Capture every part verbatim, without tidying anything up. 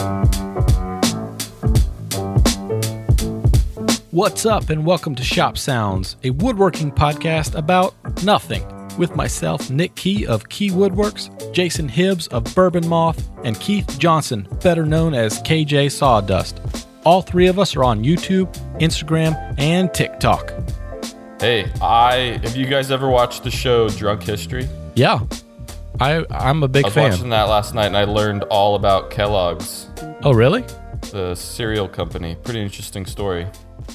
What's up, and welcome to Shop Sounds, a woodworking podcast about nothing, with myself, Nick Key of Key Woodworks, Jason Hibbs of Bourbon Moth, and Keith Johnson, better known as K J Sawdust. All three of us are on YouTube, Instagram, and TikTok. Hey, I have you guys ever watched the show Drunk History? Yeah, I, I'm a big I was fan. watching that last night, and I learned all about Kellogg's, Oh, really? the cereal company. Pretty interesting story.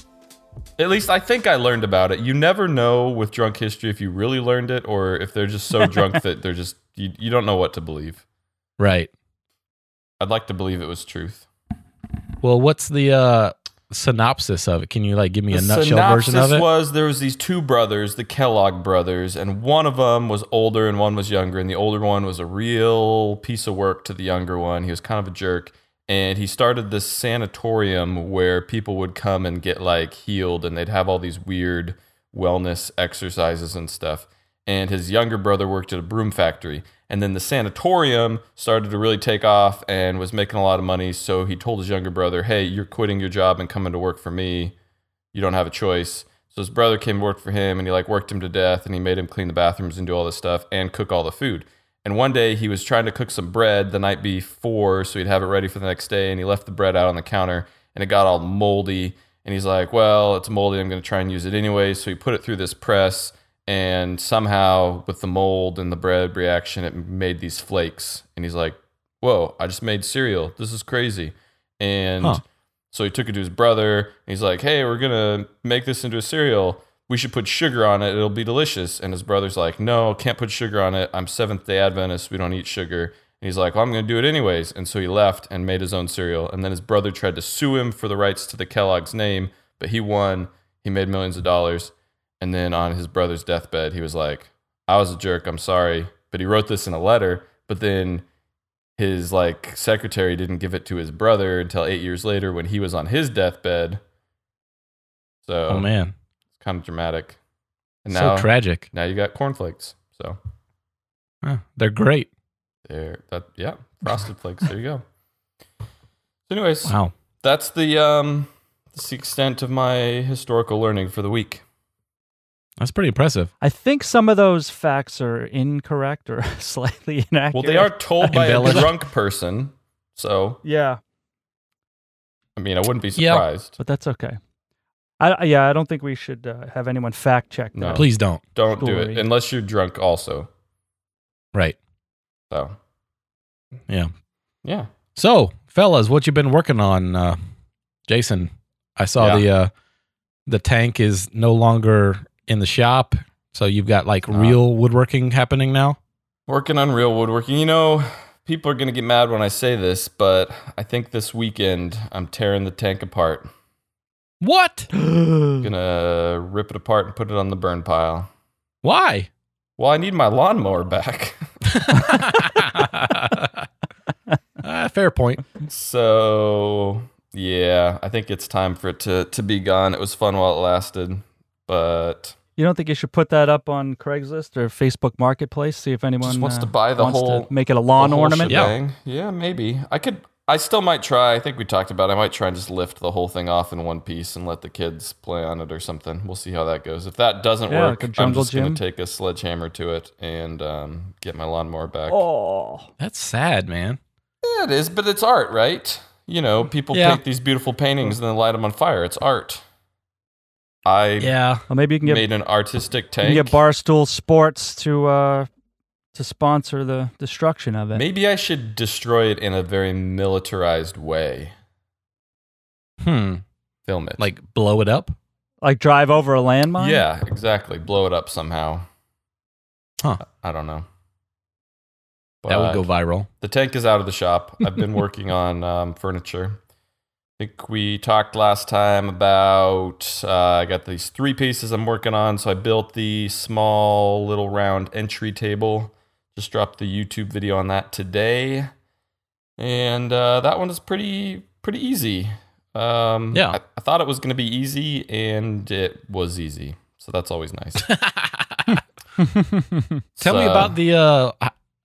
At least I think I learned about it. You never know with Drunk History if you really learned it or if they're just so drunk that they're just, you, you don't know what to believe. Right. I'd like to believe it was truth. Well, what's the uh, synopsis of it? Can you like give me a The nutshell version of synopsis it? was there was these two brothers, the Kellogg brothers, and one of them was older and one was younger, and the older one was a real piece of work to the younger one. He was kind of a jerk. And he started this sanatorium where people would come and get like healed, and they'd have all these weird wellness exercises and stuff. And his younger brother worked at a broom factory. And then the sanatorium started to really take off and was making a lot of money. So he told his younger brother, hey, you're quitting your job and coming to work for me. You don't have a choice. So his brother came to work for him, and he like worked him to death, and he made him clean the bathrooms and do all this stuff and cook all the food. And one day he was trying to cook some bread the night before so he'd have it ready for the next day, and he left the bread out on the counter, and it got all moldy. And he's like, well, it's moldy. I'm going to try and use it anyway. So he put it through this press, and somehow with the mold and the bread reaction, it made these flakes. And he's like, whoa, I just made cereal. This is crazy. And Huh. so he took it to his brother, and he's like, hey, we're going to make this into a cereal. We should put sugar on it. It'll be delicious. And his brother's like, no, can't put sugar on it. I'm Seventh-day Adventist. We don't eat sugar. And he's like, well, I'm going to do it anyways. And so he left and made his own cereal. And then his brother tried to sue him for the rights to the Kellogg's name, but he won. He made millions of dollars. And then on his brother's deathbed, he was like, I was a jerk. I'm sorry. But he wrote this in a letter. But then his like secretary didn't give it to his brother until eight years later when he was on his deathbed. So, Oh, man. kind of dramatic. And So now, tragic. now you got cornflakes. So Huh, they're great. there, that yeah, frosted flakes. There you go. So, anyways, Wow. that's the um, that's the extent of my historical learning for the week. That's pretty impressive. I think some of those facts are incorrect or slightly inaccurate. Well, they are told by a Embellished. drunk person, so Yeah, I mean, I wouldn't be Yeah. surprised. but that's okay. I, I- yeah, I don't think we should uh, have anyone fact check that. No. Please don't. Don't do it Story. unless you're drunk, also. Right. So Yeah. yeah, So, fellas, what you been working on? Uh, Jason, I saw Yeah. the uh, the tank is no longer in the shop, so you've got like Uh, real woodworking happening now. working on real woodworking. You know, people are gonna get mad when I say this, but I think this weekend I'm tearing the tank apart. What? Gonna rip it apart and put it on the burn pile. Why? Well, I need my lawnmower back. uh, fair point. So yeah, I think it's time for it to to be gone. It was fun while it lasted, but You don't think you should put that up on Craigslist or Facebook Marketplace? See if anyone just wants uh, to buy the wants whole to make it a lawn the whole ornament. Yeah. shebang. Yeah, maybe I could. I still might try. I think we talked about it. I might try and just lift the whole thing off in one piece and let the kids play on it or something. We'll see how that goes. If that doesn't Yeah, work, like a I'm jungle just going gym. to take a sledgehammer to it and um, get my lawnmower back. Oh, That's sad, man. Yeah, it is, but it's art, right? You know, people Yeah. paint these beautiful paintings and then light them on fire. It's art. I Yeah. well, maybe you can get made an artistic you tank. can get Barstool Sports to uh, to sponsor the destruction of it. Maybe I should destroy it in a very militarized way. Hmm. Film it. Like blow it up? Like drive over a landmine. Yeah, exactly. Blow it up somehow. Huh. I don't know. That would But go viral. The tank is out of the shop. I've been working on um, furniture. I think we talked last time about uh, I got these three pieces I'm working on. So I built the small little round entry table. Just dropped the YouTube video on that today. And uh, that one is pretty pretty easy. Um, Yeah. I, I thought it was going to be easy, and it was easy. So that's always nice. Tell me So- about the uh h-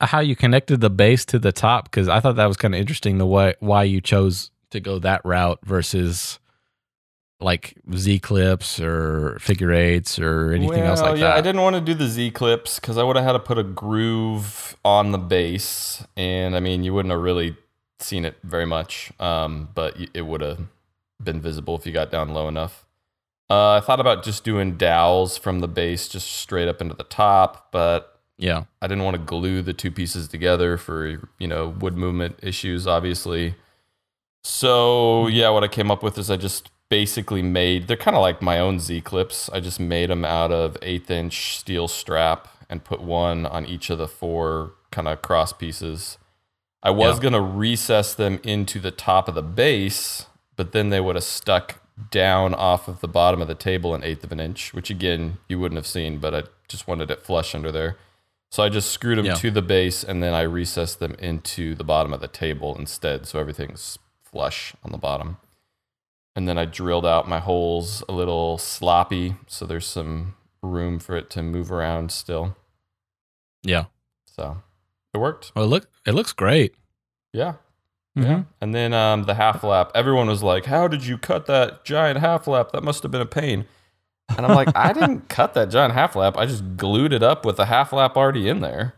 how you connected the base to the top? Because I thought that was kind of interesting the way why you chose to go that route versus like Z clips or figure eights or anything well, else like yeah, that. I didn't want to do the Z clips because I would have had to put a groove on the base, and I mean, you wouldn't have really seen it very much, um, but it would have been visible if you got down low enough. Uh, I thought about just doing dowels from the base just straight up into the top, but yeah, I didn't want to glue the two pieces together for, you know, wood movement issues, obviously. So yeah, what I came up with is I just basically made, they're kind of like my own Z clips. I just made them out of eighth inch steel strap and put one on each of the four kind of cross pieces. I was Yeah. going to recess them into the top of the base, but then they would have stuck down off of the bottom of the table an eighth of an inch, which again, you wouldn't have seen, but I just wanted it flush under there. So I just screwed them Yeah. to the base and then I recessed them into the bottom of the table instead. So everything's flush on the bottom. And then I drilled out my holes a little sloppy, so there's some room for it to move around still. yeah. So it worked. Well, look, it looks great. Yeah. Mhm. Yeah. And then um, the half lap, everyone was like, how did you cut that giant half lap? That must have been a pain. And I'm like, I didn't cut that giant half lap. I just glued it up with the half lap already in there.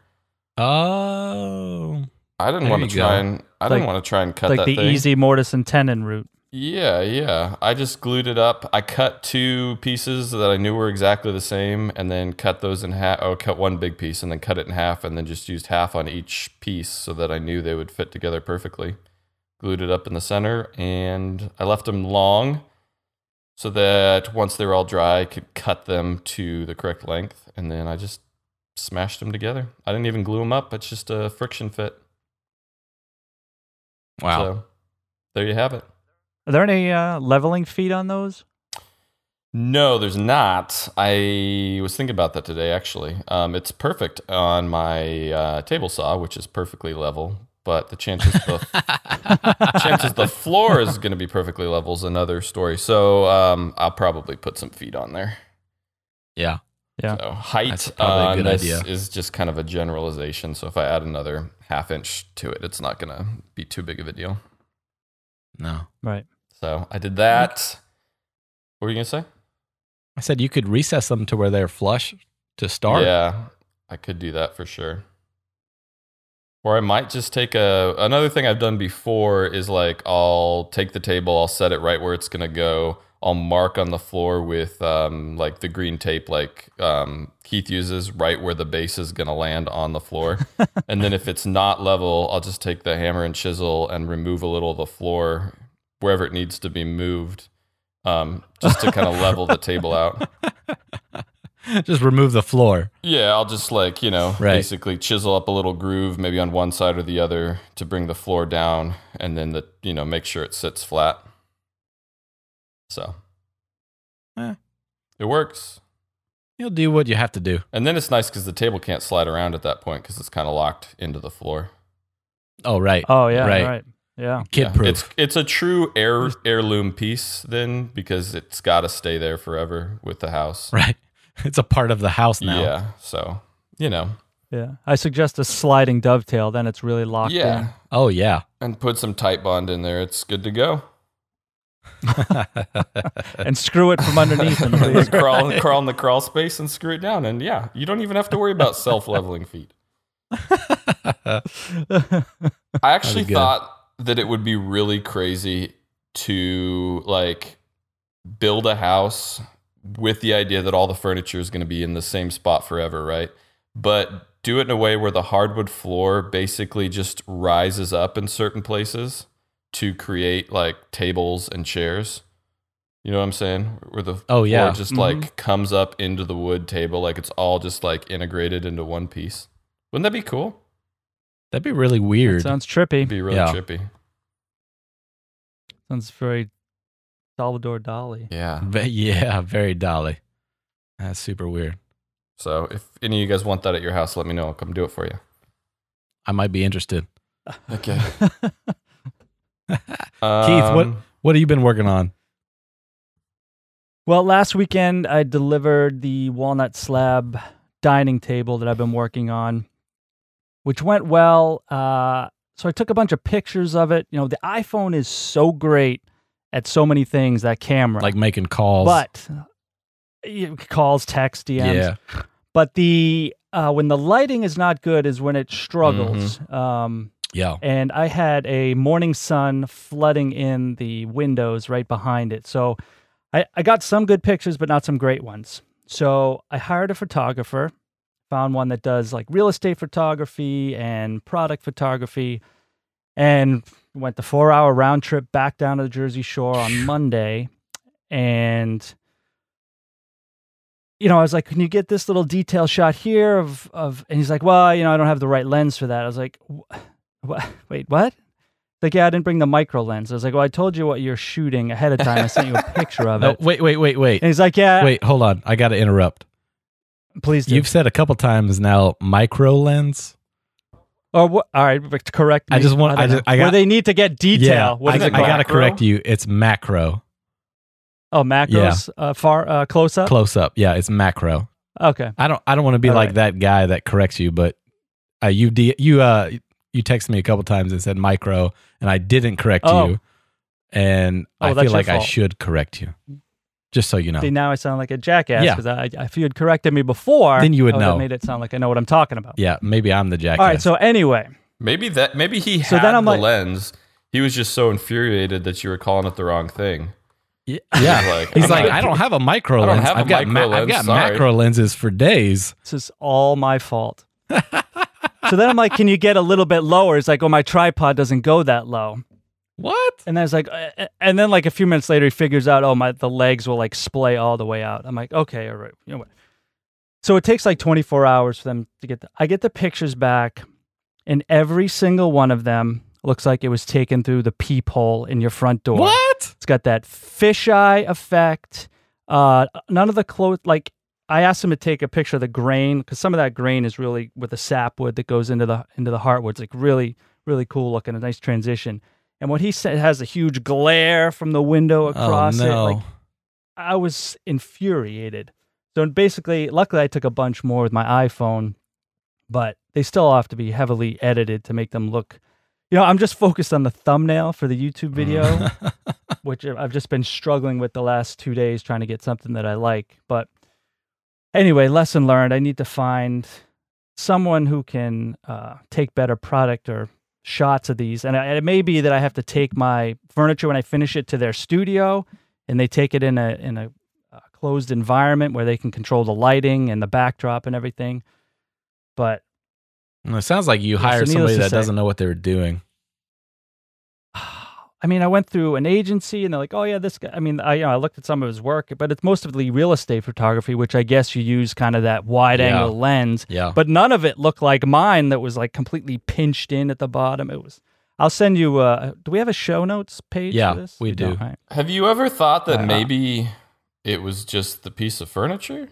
Oh, I didn't There want you to go. try and I didn't Like- want to try and cut like that the thing. easy mortise and tenon route. Yeah, yeah. I just glued it up. I cut two pieces that I knew were exactly the same and then cut those in half. Oh, cut one big piece and then cut it in half and then just used half on each piece so that I knew they would fit together perfectly. Glued it up in the center and I left them long so that once they were all dry, I could cut them to the correct length. And then I just smashed them together. I didn't even glue them up. It's just a friction fit. wow. So there you have it. Are there any uh, leveling feet on those? No, there's not. I was thinking about that today, actually. Um, it's perfect on my uh, table saw, which is perfectly level. But the chances the chances the floor is going to be perfectly level is another story. So um, I'll probably put some feet on there. Yeah. Yeah. So height That's probably a on good this idea. is just kind of a generalization. So if I add another half inch to it, it's not going to be too big of a deal. No. Right. So I did that. What were you going to say? I said you could recess them to where they're flush to start. Yeah, I could do that for sure. Or I might just take a, another thing I've done before is like, I'll take the table, I'll set it right where it's going to go. I'll mark on the floor with um, like the green tape, like um, Keith uses, right where the base is going to land on the floor. And then if it's not level, I'll just take the hammer and chisel and remove a little of the floor wherever it needs to be moved, um, just to kind of level the table out. Just remove the floor. Yeah, I'll just like, you know, Right. basically chisel up a little groove, maybe on one side or the other to bring the floor down and then the, you know, make sure it sits flat. So Eh. it works. You'll do what you have to do. And then it's nice because the table can't slide around at that point because it's kind of locked into the floor. Oh, right. Oh yeah. Right. Right. Yeah. Kid Yeah, proof. It's it's a true heir, heirloom piece then because it's got to stay there forever with the house. Right. It's a part of the house now. Yeah. So, you know. Yeah. I suggest a sliding dovetail. Then it's really locked Yeah. in. Oh, yeah. And put some tight bond in there. It's good to go. And screw it from underneath. And please. crawl, crawl in the crawl space and screw it down. And yeah, you don't even have to worry about self-leveling feet. I actually That'd be good. thought that it would be really crazy to like build a house with the idea that all the furniture is going to be in the same spot forever, right? But do it in a way where the hardwood floor basically just rises up in certain places to create like tables and chairs. You know what I'm saying? Where the Oh, floor yeah. just Mhm. like comes up into the wood table, like it's all just like integrated into one piece. Wouldn't that be cool? That'd be really weird. Sounds trippy. It'd be really Yeah. trippy. Sounds very Salvador Dali. Yeah. Ve- yeah, very dolly. That's super weird. So if any of you guys want that at your house, let me know. I'll come do it for you. I might be interested. Okay. Keith, what Um, what have you been working on? Well, last weekend I delivered the walnut slab dining table that I've been working on. which went well. Uh, so I took a bunch of pictures of it. You know, the iPhone is so great at so many things, that camera. Like making calls. But uh, calls, text, D Ms. Yeah. But the uh, when the lighting is not good is when it struggles. Mm-hmm. Um, Yeah. and I had a morning sun flooding in the windows right behind it. So I, I got some good pictures, but not some great ones. So I hired a photographer, found one that does like real estate photography and product photography, and went the four hour round trip back down to the Jersey Shore on Monday. And, you know, I was like, can you get this little detail shot here of, of, and he's like, well, you know, I don't have the right lens for that. I was like, what? Wait, what? Like, yeah, I didn't bring the micro lens. I was like, well, I told you what you're shooting ahead of time. I sent you a picture of No, it. wait, wait, wait, wait. And he's like, yeah. Wait, hold on. I got to interrupt. Please do. You've said a couple times now micro lens. Or what? All right, but correct me. I just want- don't I just- know. I got- Where they need to get detail. Yeah, What I, is it I called? got to correct you. It's macro. Oh, macros, uh, far uh, close up. Close up. Yeah, it's macro. Okay. I don't I don't want to be All like right. that guy that corrects you, but uh, you de- you uh you texted me a couple times and said micro, and I didn't correct Oh. you, and Oh, I that's feel your like I fault. should correct you, just so you know. See, now I sound like a jackass Yeah. because I, if you had corrected me before, Then you would I have know. made it sound like I know what I'm talking about. Yeah, maybe I'm the jackass. All right. So anyway, Maybe that. Maybe he So had then I'm the like- lens. He was just so infuriated that you were calling it the wrong thing. yeah, yeah. He's like, He's I'm like, not- I don't have a micro I don't lens. have a I've got micro ma- I've lens, got sorry." macro lenses for days. this is all my fault. So then I'm like, can you get a little bit lower? It's like, oh, my tripod doesn't go that low. What? And then it's like, uh, and then like a few minutes later, he figures out, oh, my the legs will like splay all the way out. I'm like, okay, all right. You know what? So it takes like twenty-four hours for them to get. The, I get the pictures back, and every single one of them looks like it was taken through the peephole in your front door. What? It's got that fisheye effect. Uh, none of the clothes, like I asked him to take a picture of the grain because some of that grain is really with the sapwood that goes into the into the heartwood. It's like really, really cool looking, a nice transition. And what he said has a huge glare from the window across oh, no. it. Like I was infuriated. So basically, luckily I took a bunch more with my iPhone, but they still have to be heavily edited to make them look. You know, I'm just focused on the thumbnail for the YouTube video, which I've just been struggling with the last two days trying to get something that I like. But anyway, lesson learned. I need to find someone who can uh, take better product or shots of these. And it may be that I have to take my furniture when I finish it to their studio, and they take it in a in a, a closed environment where they can control the lighting and the backdrop and everything. But Well, it sounds like you Yeah, hired so somebody needless to that say- doesn't know what they're doing. I mean, I went through an agency, and they're like, "Oh yeah, this guy." I mean, I you know I looked at some of his work, but it's mostly real estate photography, which I guess you use kind of that wide Yeah. angle lens. Yeah. But none of it looked like mine. That was like completely pinched in at the bottom. It was. I'll send you. Uh, do we have a show notes page? Yeah, for this? we do. don't, right? Have you ever thought that Uh, maybe it was just the piece of furniture?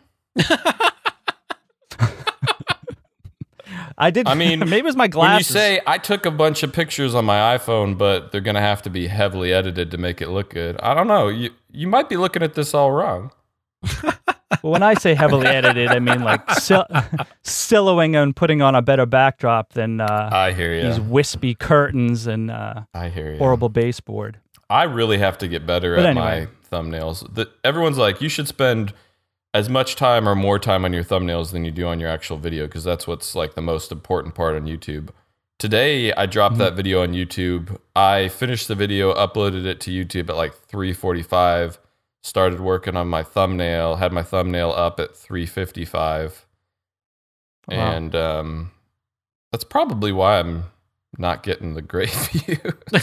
I did. I mean, maybe it was my When you glasses. say I took a bunch of pictures on my iPhone, but they're going to have to be heavily edited to make it look good. I don't know. You you might be looking at this all wrong. Well, when I say heavily edited, I mean like sil- siloing and putting on a better backdrop than uh, I hear you. these wispy curtains and uh, I hear you. horrible baseboard. I really have to get better But at anyway. my thumbnails. The, everyone's like, you should spend as much time or more time on your thumbnails than you do on your actual video, because that's what's like the most important part on YouTube. Today, I dropped Mm-hmm. that video on YouTube. I finished the video, uploaded it to YouTube at like three forty-five, started working on my thumbnail, had my thumbnail up at three fifty-five. Wow. And um, that's probably why I'm not getting the great view.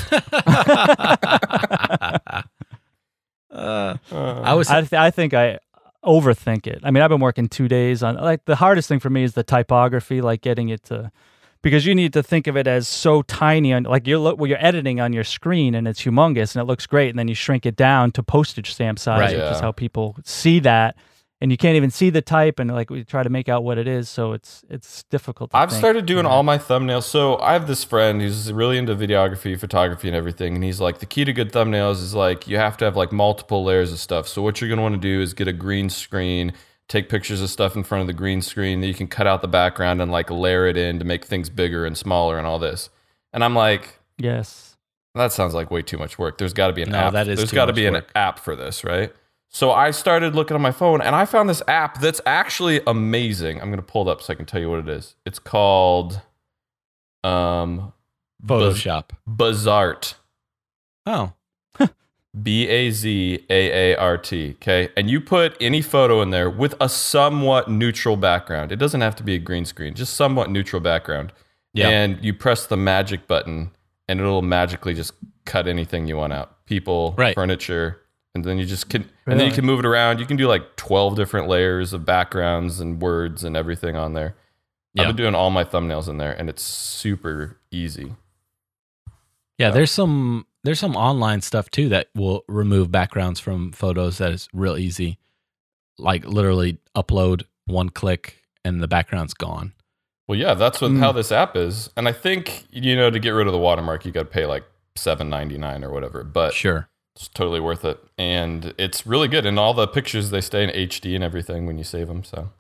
uh, I was I, th- I think I overthink it. I mean, I've been working two days on like the hardest thing for me is the typography, like getting it to, because you need to think of it as so tiny and like you're look well, you're editing on your screen and it's humongous and it looks great, and then you shrink it down to postage stamp size, Right. which is Yeah. how people see that, and you can't even see the type, and like we try to make out what it is, so it's it's difficult. To I've think. started doing Yeah. all my thumbnails. So I have this friend who's really into videography, photography, and everything. And he's like, the key to good thumbnails is like you have to have like multiple layers of stuff. So what you're going to want to do is get a green screen, take pictures of stuff in front of the green screen that you can cut out the background and like layer it in to make things bigger and smaller and all this. And I'm like, yes, that sounds like way too much work. There's got to be an No, app. that is There's too got to much be an work. app for this, right? So I started looking on my phone and I found this app that's actually amazing. I'm going to pull it up so I can tell you what it is. It's called um, Photoshop. Bazart. Oh, B A Z A A R T. Okay. And you put any photo in there with a somewhat neutral background. It doesn't have to be a green screen, just somewhat neutral background. yeah. And you press the magic button and it'll magically just cut anything you want out. People, Right. furniture. And then you just can, and then you Really? can move it around. You can do like twelve different layers of backgrounds and words and everything on there. Yeah. I've been doing all my thumbnails in there and it's super easy. Yeah, there's some there's some online stuff too that will remove backgrounds from photos that is real easy. Like literally upload one click and the background's gone. Well, yeah, that's what Mm. how this app is. And I think, you know, to get rid of the watermark, you got to pay like seven ninety-nine or whatever, but Sure. it's totally worth it. And it's really good. And all the pictures, they stay in H D and everything when you save them. So,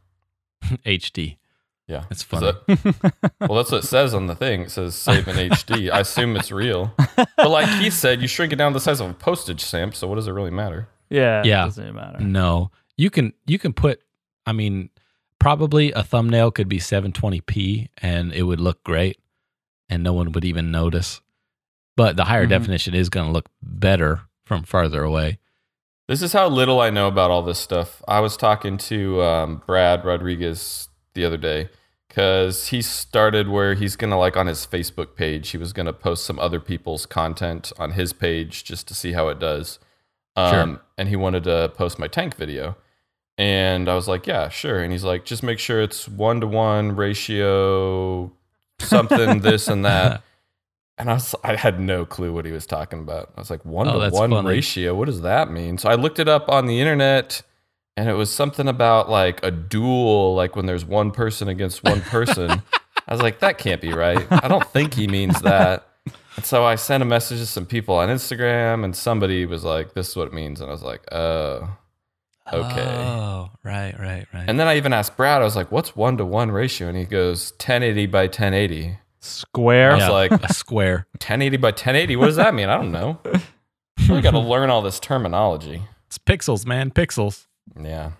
H D. yeah. That's Is funny. that- well, that's what it says on the thing. It says save in H D. I assume it's real. But like he said, you shrink it down to the size of a postage stamp. So what does it really matter? yeah, Yeah. It doesn't matter. No. You can you can put I mean probably a thumbnail could be seven twenty p and it would look great and no one would even notice. But the higher Mhm. definition is going to look better from farther away. This is how little I know about all this stuff. I was talking to um, Brad Rodriguez the other day because he started where he's going to, like on his Facebook page, he was going to post some other people's content on his page just to see how it does. Um, Sure. And he wanted to post my tank video. And I was like, yeah, sure. And he's like, just make sure it's one to one ratio, something, this and that. And I was, I had no clue what he was talking about. I was like, one Oh, to that's one funny. ratio. What does that mean? So I looked it up on the internet and it was something about like a duel, like when there's one person against one person. I was like, that can't be right. I don't think he means that. And so I sent a message to some people on Instagram and somebody was like, this is what it means. And I was like, oh, okay. Oh, right, right, right. And then I even asked Brad, I was like, what's one to one ratio? And he goes, ten eighty by ten eighty. Square. I was yeah, like, a square. ten eighty by ten eighty. What does that mean? I don't know. I got to learn all this terminology. It's pixels, man, pixels. Yeah.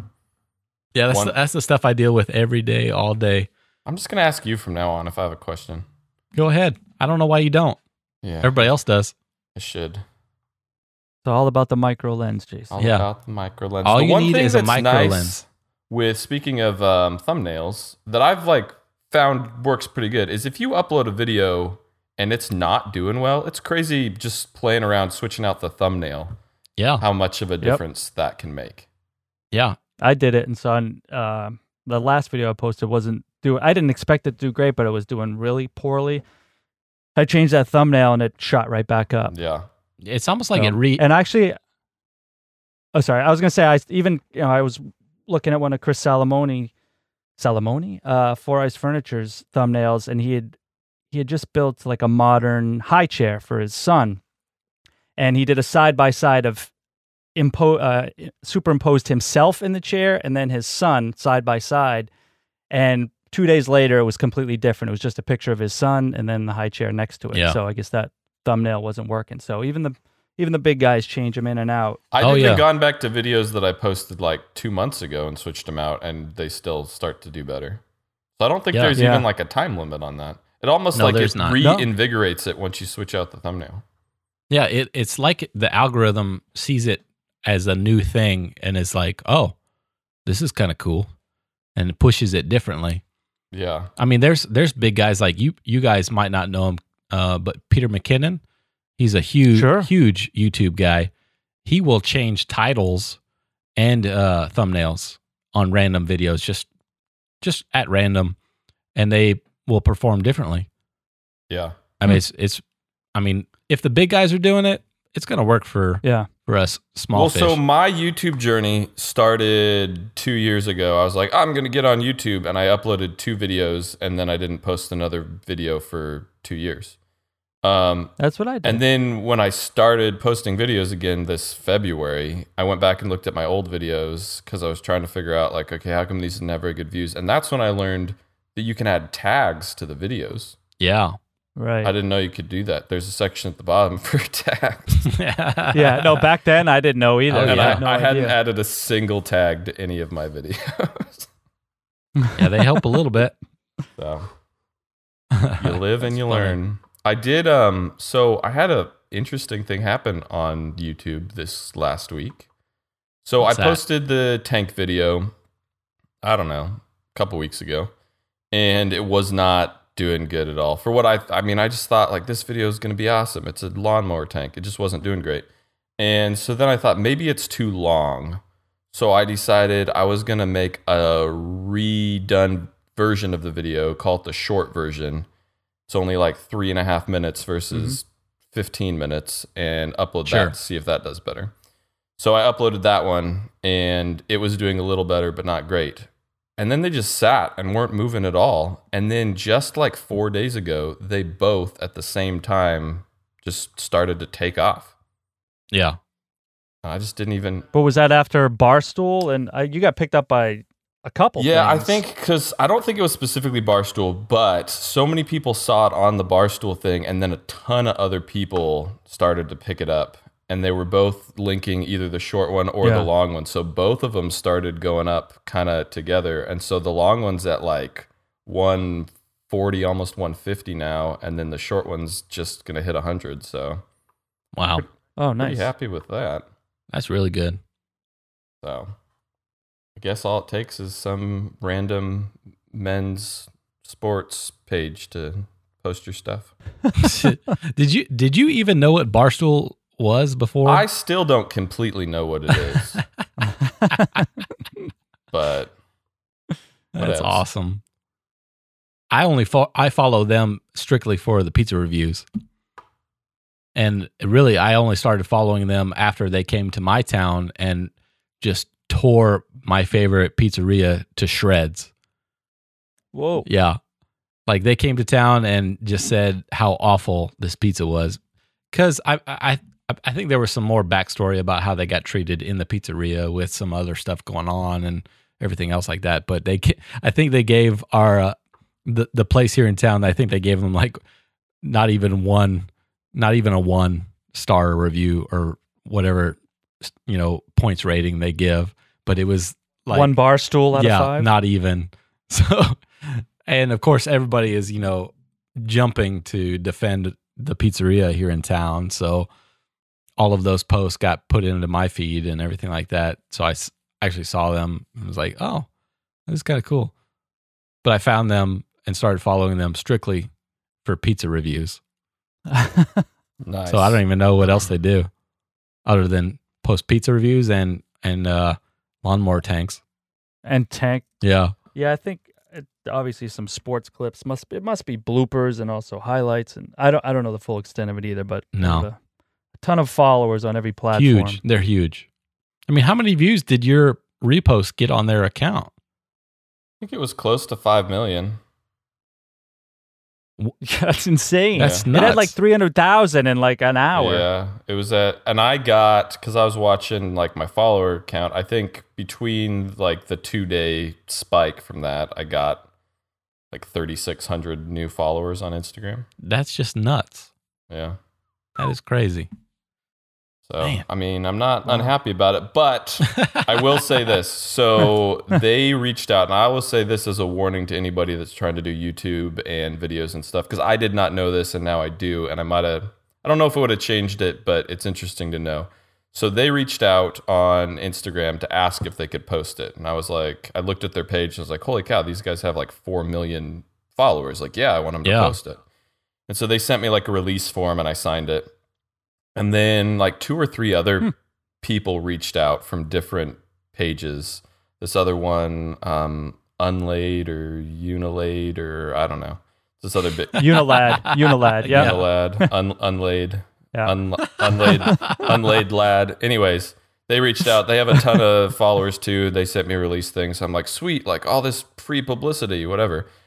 Yeah, that's One- the, that's the stuff I deal with every day, all day. I'm just going to ask you from now on if I have a question. Go ahead. I don't know why you don't. Yeah. Everybody else does. I should. It's all about the micro lens, Jason. All Yeah. about the micro lens. All the you one need thing is a that's micro nice lens. with, speaking of um, thumbnails, that I've like found works pretty good is if you upload a video and it's not doing well, it's crazy just playing around, switching out the thumbnail, Yeah, how much of a difference that can make. yeah. I did it, and so on, uh, the last video I posted wasn't doing. I didn't expect it to do great, but it was doing really poorly. I changed that thumbnail, and it shot right back up. Yeah. It's almost like So- it re. And actually, oh, sorry, I was gonna say I even you know I was looking at one of Chris Salamone, Salamone, uh, Four Eyes Furniture's thumbnails, and he had he had just built like a modern high chair for his son, and he did a side by side of impo uh, superimposed himself in the chair and then his son side by side, and two days later it was completely different. It was just a picture of his son and then the high chair next to it. Yeah. So I guess that thumbnail wasn't working. So even the even the big guys change them in and out. I've Oh, even yeah. gone back to videos that I posted like two months ago and switched them out, and they still start to do better. So I don't think Yeah. there's Yeah. even like a time limit on that. It almost No, like there's it not. No. reinvigorates it once you switch out the thumbnail. Yeah, it, it's like the algorithm sees it as a new thing and is like, oh, this is kind of cool, and it pushes it differently. Yeah. I mean, there's there's big guys like you. You guys might not know him, uh, but Peter McKinnon, he's a huge Sure. huge YouTube guy. He will change titles and uh, thumbnails on random videos, just just at random, and they will perform differently. Yeah. I mean, it's it's. I mean, if the big guys are doing it, it's going to work for Yeah. for us small Well, fish. so my YouTube journey started two years ago. I was like, I'm going to get on YouTube, and I uploaded two videos, and then I didn't post another video for two years. Um, That's what I did. And then when I started posting videos again this February, I went back and looked at my old videos because I was trying to figure out, like, okay, how come these never get views? And that's when I learned that you can add tags to the videos. Yeah. Right. I didn't know you could do that. There's a section at the bottom for tags. Yeah. No, back then I didn't know either. Oh, And yeah. I, had no I hadn't idea. added a single tag to any of my videos. Yeah, they help a little bit. So you live and you learn. I did. Um. So I had a interesting thing happen on YouTube this last week. So What's I that? posted the tank video, I don't know, a couple weeks ago, and it was not doing good at all. For what I, I mean, I just thought like this video is going to be awesome. It's a lawnmower tank. It just wasn't doing great. And so then I thought maybe it's too long. So I decided I was going to make a redone version of the video, call it the short version. It's only like three and a half minutes versus mm-hmm. fifteen minutes, and upload Sure. that to see if that does better. So I uploaded that one, and it was doing a little better, but not great. And then they just sat and weren't moving at all. And then just like four days ago, they both at the same time just started to take off. Yeah. I just didn't even. But was that after Barstool? And uh, you got picked up by a couple Yeah, I things. think because I don't think it was specifically Barstool, but so many people saw it on the Barstool thing, and then a ton of other people started to pick it up. And they were both linking either the short one or Yeah. the long one. So both of them started going up kind of together. And so the long one's at like one forty, almost one fifty now. And then the short one's just going to hit one hundred. So Wow. Oh, nice. pretty happy with that. That's really good. So I guess all it takes is some random men's sports page to post your stuff. did you did you even know what Barstool was before? I still don't completely know what it is. But That's else? awesome. I only fo- I follow them strictly for the pizza reviews. And really, I only started following them after they came to my town and just tore my favorite pizzeria to shreds. Whoa. Yeah. Like they came to town and just said how awful this pizza was. Because I, I, I think there was some more backstory about how they got treated in the pizzeria with some other stuff going on and everything else like that. But they, I think they gave our, uh, the, the place here in town, I think they gave them like not even one, not even a one star review or whatever, you know, points rating they give. But it was like One bar stool out yeah, of five? not even. So, and of course, everybody is, you know, jumping to defend the pizzeria here in town. So all of those posts got put into my feed and everything like that. So I s- actually saw them and was like, oh, this is kind of cool. But I found them and started following them strictly for pizza reviews. nice. So I don't even know what else they do other than post pizza reviews and, and, uh, lawnmower tanks. And tank. Yeah. Yeah, I think it, obviously some sports clips must be, it must be bloopers and also highlights, and I don't I don't know the full extent of it either, but they No. have a, a ton of followers on every platform. Huge. They're huge. I mean, how many views did your repost get on their account? I think it was close to five million. That's insane. That's It nuts. had like three hundred thousand in like an hour. Yeah, it was at, and I got, because I was watching like my follower count, I think between like the two day spike from that, I got like thirty-six hundred new followers on Instagram. That's just nuts. Yeah. That is crazy. So, Man. I mean, I'm not unhappy about it, but I will say this. So they reached out, and I will say this as a warning to anybody that's trying to do YouTube and videos and stuff, because I did not know this, and now I do, and I might have, I don't know if it would have changed it, but it's interesting to know. So they reached out on Instagram to ask if they could post it, and I was like, I looked at their page, and I was like, holy cow, these guys have like four million followers. Like, yeah, I want them to Yeah. post it. And so they sent me like a release form, and I signed it. And then like two or three other Hmm. people reached out from different pages. This other one, um, Unlaid or Unilaid or I don't know. This other bit. Unilad. Unilad. Yeah. Unilad, un, Unlaid, Yeah. un, Unlaid, Unlaid lad. Anyways, they reached out. They have a ton of followers too. They sent me release things. I'm like, sweet, like all this free publicity, whatever.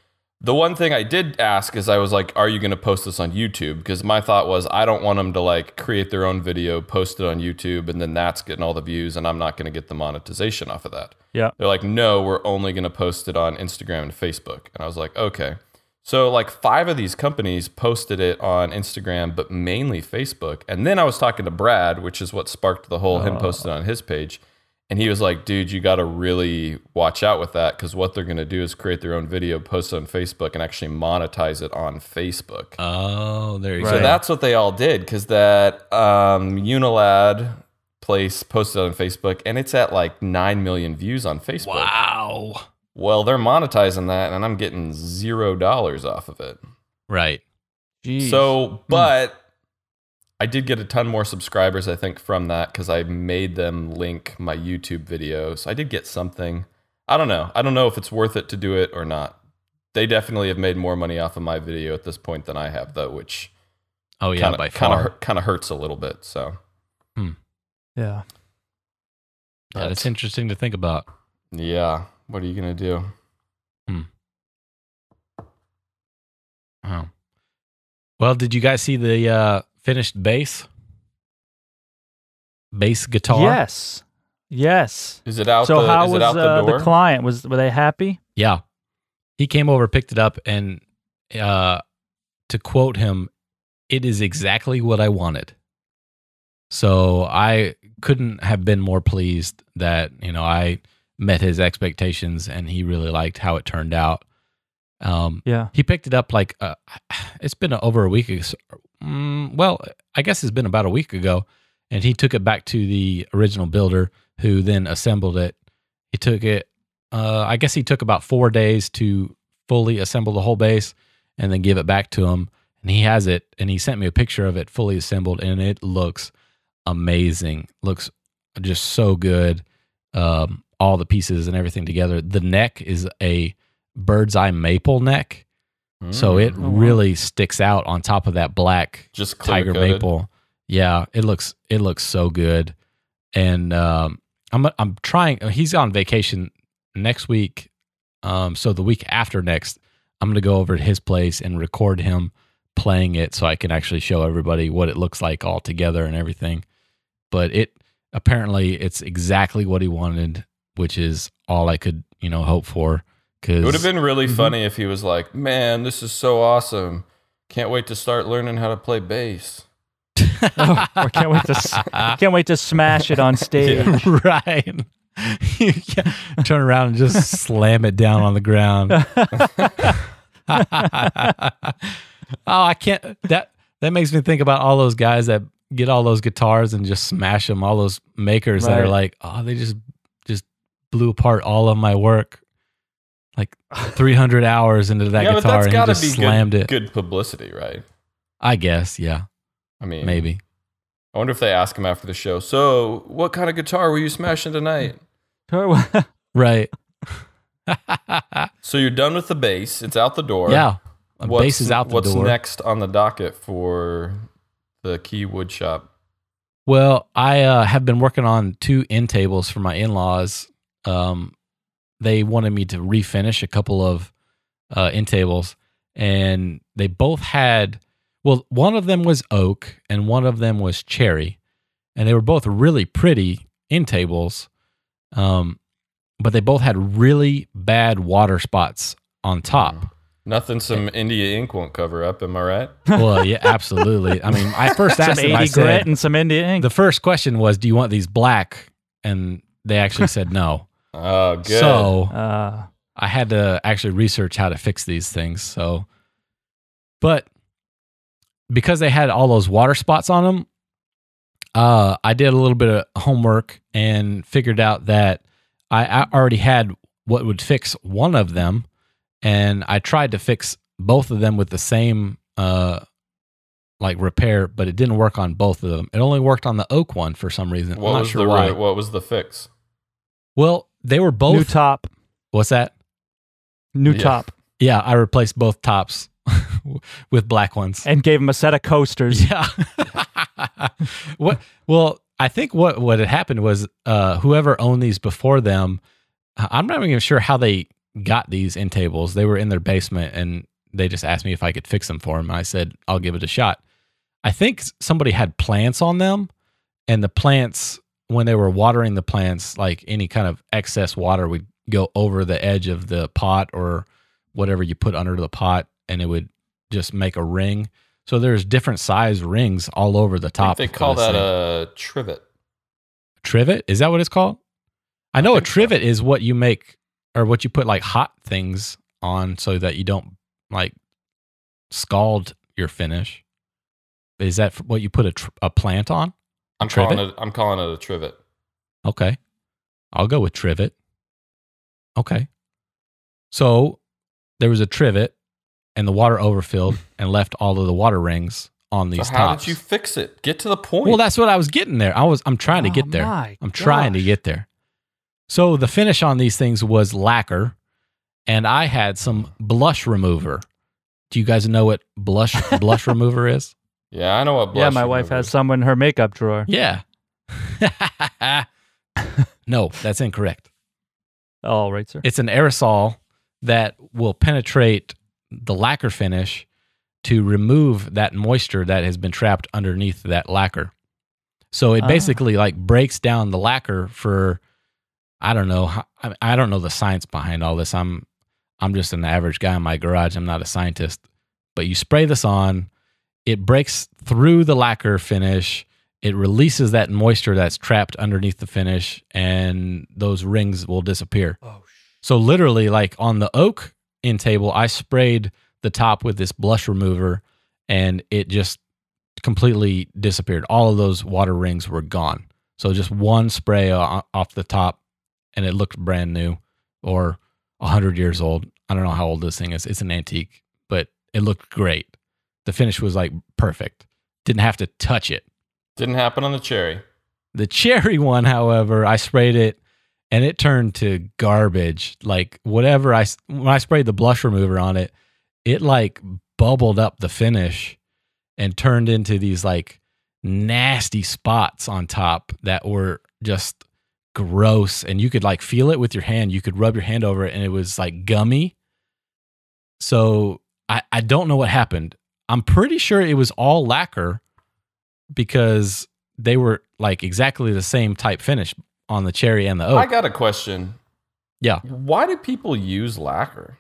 The one thing I did ask is I was like, are you going to post this on YouTube? Because my thought was I don't want them to like create their own video, post it on YouTube, and then that's getting all the views, and I'm not going to get the monetization off of that. Yeah. They're like, no, we're only going to post it on Instagram and Facebook. And I was like, okay. So like five of these companies posted it on Instagram, but mainly Facebook. And then I was talking to Brad, which is what sparked the whole him posting on his page. And he was like, dude, you got to really watch out with that, because what they're going to do is create their own video, post it on Facebook, and actually monetize it on Facebook. Oh, there you Right. go. So that's what they all did, because that um, Unilad place posted on Facebook, and it's at like nine million views on Facebook. Wow. Well, they're monetizing that, and I'm getting zero dollars off of it. Right. Jeez. So, but I did get a ton more subscribers, I think, from that, because I made them link my YouTube videos. So I did get something. I don't know. I don't know if it's worth it to do it or not. They definitely have made more money off of my video at this point than I have, though, which Oh, yeah, kinda, by kinda, far. hurt- kinda hurts a little bit. So, yeah. Yeah, that's interesting to think about. yeah. What are you going to do? Oh. Well, did you guys see the uh, finished bass? Bass guitar? Yes. Yes. Is it out So the, how is was it out uh, the door? the client? Was were they happy? Yeah. He came over, picked it up, and uh, to quote him, it is exactly what I wanted. So I couldn't have been more pleased that, you know, I met his expectations and he really liked how it turned out. Um, Yeah. he picked it up like, uh, it's been over a week ago. Mm, well, I guess it's been about a week ago. And he took it back to the original builder, who then assembled it. He took it, uh, I guess he took about four days to fully assemble the whole bass and then give it back to him. And he has it, and he sent me a picture of it fully assembled, and it looks amazing. Looks just so good. Um, all the pieces and everything together. The neck is a bird's eye maple neck. So it Mm. Oh, wow. really sticks out on top of that black Just tiger clear-coated. maple. Yeah, it looks it looks so good. And um, I'm I'm trying. He's on vacation next week, um, so the week after next, I'm gonna go over to his place and record him playing it, so I can actually show everybody what it looks like all together and everything. But it apparently it's exactly what he wanted, which is all I could you know hope for. Cause, It would have been really Mhm. funny if he was like, man, this is so awesome. Can't wait to start learning how to play bass. Oh, or can't wait to s- can't wait to smash it on stage. Yeah. right. You can't turn around and just slam it down on the ground. Oh, I can't. That that makes me think about all those guys that get all those guitars and just smash them. All those makers that are Right. like, oh, they just just blew apart all of my work, like three hundred hours into that yeah, but guitar, that's and got he to just be slammed good, it. good publicity, right? I guess, yeah, I mean, maybe. I wonder if they ask him after the show. So, what kind of guitar were you smashing tonight? Right. So you're done with the bass. It's out the door. Yeah, a What's, bass is out the what's door. next on the docket for the Key Wood Shop? Well, I uh, have been working on two end tables for my in-laws. Um, they wanted me to refinish a couple of uh, end tables, and they both had, well, one of them was oak and one of them was cherry, and they were both really pretty end tables, um, but they both had really bad water spots on top. Nothing some India ink won't cover up. Am I right? Well, yeah, absolutely. I mean, I first Some asked them, I eighty said, grit and some India ink. the first question was, do you want these black? And they actually said no. Oh, good. So uh, I had to actually research how to fix these things. So, but because they had all those water spots on them, uh, I did a little bit of homework and figured out that I, I already had what would fix one of them. And I tried to fix both of them with the same, uh, like repair, but it didn't work on both of them. It only worked on the oak one for some reason. what I'm not was sure the why. what was the fix? Well, they were both. new top, What's that? new Yeah. top, Yeah, I replaced both tops with black ones. and gave him a set of coasters. Yeah. What? Well, I think what what had happened was uh, whoever owned these before them, I'm not even sure how they got these end tables. They were in their basement, and they just asked me if I could fix them for them. And I said, I'll give it a shot. I think somebody had plants on them, and the plants, when they were watering the plants, like any kind of excess water would go over the edge of the pot or whatever you put under the pot, and it would just make a ring. So there's different size rings all over the top. I think they call that a trivet. Trivet? Is that what it's called? I know I a think trivet so. is what you make, or what you put like hot things on so that you don't like scald your finish. Is that what you put a, tr- a plant on? I'm calling it. I'm calling it a trivet. Okay, I'll go with trivet. Okay, so there was a trivet, and the water overfilled and left all of the water rings on these So how tops. did you fix it? Get to the point. Well, that's what I was getting there. I was. I'm trying to Oh, get there. my I'm trying to gosh. get there. So the finish on these things was lacquer, and I had some blush remover. Do you guys know what blush blush remover is? yeah, I know what. Yeah, blush my wife remover has is. some in her makeup drawer. Yeah. No, that's incorrect. All right, sir. It's an aerosol that will penetrate the lacquer finish to remove that moisture that has been trapped underneath that lacquer. So it Ah. basically like breaks down the lacquer for, I don't know, I, I don't know the science behind all this. I'm I'm just an average guy in my garage. I'm not a scientist. But you spray this on, it breaks through the lacquer finish. It releases that moisture that's trapped underneath the finish, and those rings will disappear. Oh, So literally, like on the oak end table, I sprayed the top with this blush remover, and it just completely disappeared. All of those water rings were gone. So just one spray o- off the top, and it looked brand new or one hundred years old. I don't know how old this thing is. It's an antique, but it looked great. The finish was like perfect. Didn't have to touch it. Didn't happen on the cherry. The cherry one, however, I sprayed it, and it turned to garbage. Like whatever I when I sprayed the blush remover on it, it like bubbled up the finish and turned into these like nasty spots on top that were just gross, and you could like feel it with your hand. You could rub your hand over it, and it was like gummy. So I I don't know what happened. I'm pretty sure it was all lacquer because they were like exactly the same type finish on the cherry and the oak. I got a question. Yeah. Why do people use lacquer?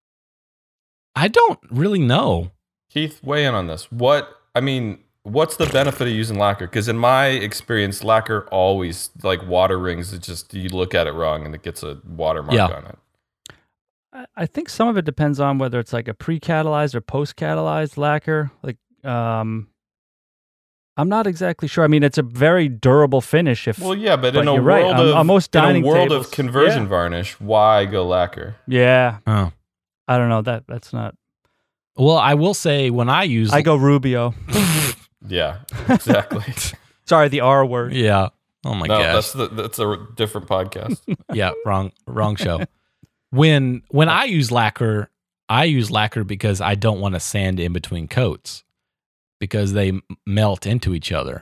I don't really know. Keith, weigh in on this. What I mean, what's the benefit of using lacquer? Because in my experience, lacquer always like water rings. It just you look at it wrong and it gets a watermark Yeah. on it. I- I think some of it depends on whether it's like a pre-catalyzed or post-catalyzed lacquer. Like, um, I'm not exactly sure. I mean, it's a very durable finish. If Well, yeah, but, But in a you're right. world On- of on most in a dining world tables, of conversion yeah. varnish, why go lacquer? yeah, Oh. I don't know that. That's not. Well, I will say when I use I go Rubio. Yeah, exactly. Sorry, the R word. Yeah. Oh my no, gosh. that's the, that's a different podcast. Yeah, wrong wrong show. When when I use lacquer, I use lacquer because I don't want to sand in between coats because they m- melt into each other.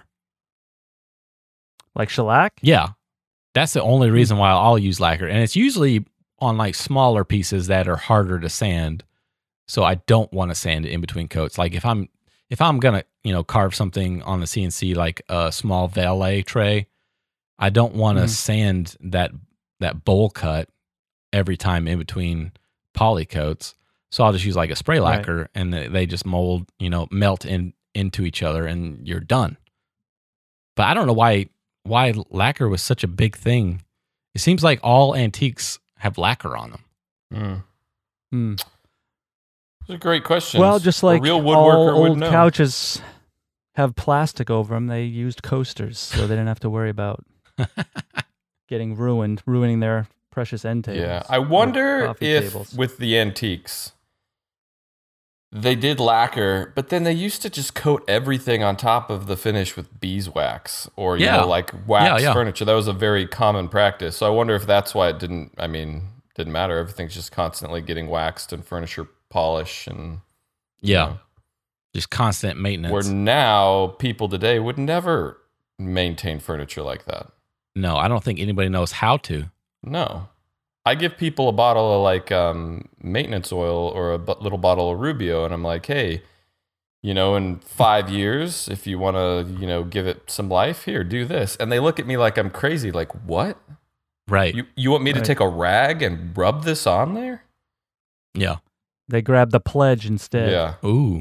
Like shellac. Yeah. That's the only reason why I'll use lacquer, and it's usually on like smaller pieces that are harder to sand. So I don't want to sand it in between coats. Like if I'm if I'm going to, you know, carve something on the C N C like a small valet tray, I don't want to Mhm. sand that that bowl cut every time in between poly coats. So I'll just use like a spray Right. lacquer, and they they just mold, you know, melt in into each other, and you're done. But I don't know why why lacquer was such a big thing. It seems like all antiques have lacquer on them. Mm. Hmm. Those are great questions. Well, just like a real all woodworker would old know. couches have plastic over them, they used coasters, so they didn't have to worry about getting ruined, ruining their precious end tables. Yeah, I or wonder coffee if tables. with the antiques, they did lacquer, but then they used to just coat everything on top of the finish with beeswax or, you Yeah. know, like wax Yeah, yeah. furniture. That was a very common practice. So I wonder if that's why it didn't, I mean, didn't matter. Everything's just constantly getting waxed and furniture polish. And, you Yeah. know, Just constant maintenance. where now people today would never maintain furniture like that. No, I don't think anybody knows how to. No. I give people a bottle of like um, maintenance oil or a b- little bottle of Rubio, and I'm like, hey, you know, in five years, if you want to, you know, give it some life, here, do this. And they look at me like I'm crazy. Like, what? Right. You you want me Right. to take a rag and rub this on there? Yeah. They grab the pledge instead. Yeah. Ooh.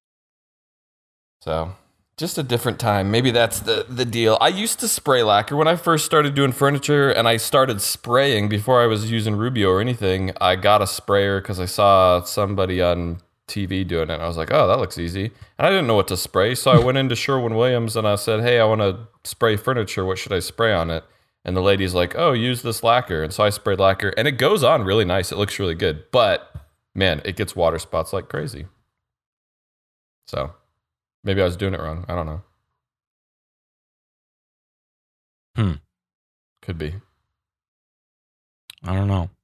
So just a different time. Maybe that's the, the deal. I used to spray lacquer when I first started doing furniture, and I started spraying before I was using Rubio or anything. I got a sprayer because I saw somebody on T V doing it. And I was like, oh, that looks easy. And I didn't know what to spray. So I went into Sherwin-Williams and I said, hey, I want to spray furniture. What should I spray on it? And the lady's like, oh, use this lacquer. And so I sprayed lacquer, and it goes on really nice. It looks really good. But, man, it gets water spots like crazy. So maybe I was doing it wrong. I don't know. Hmm. Could be. I don't know.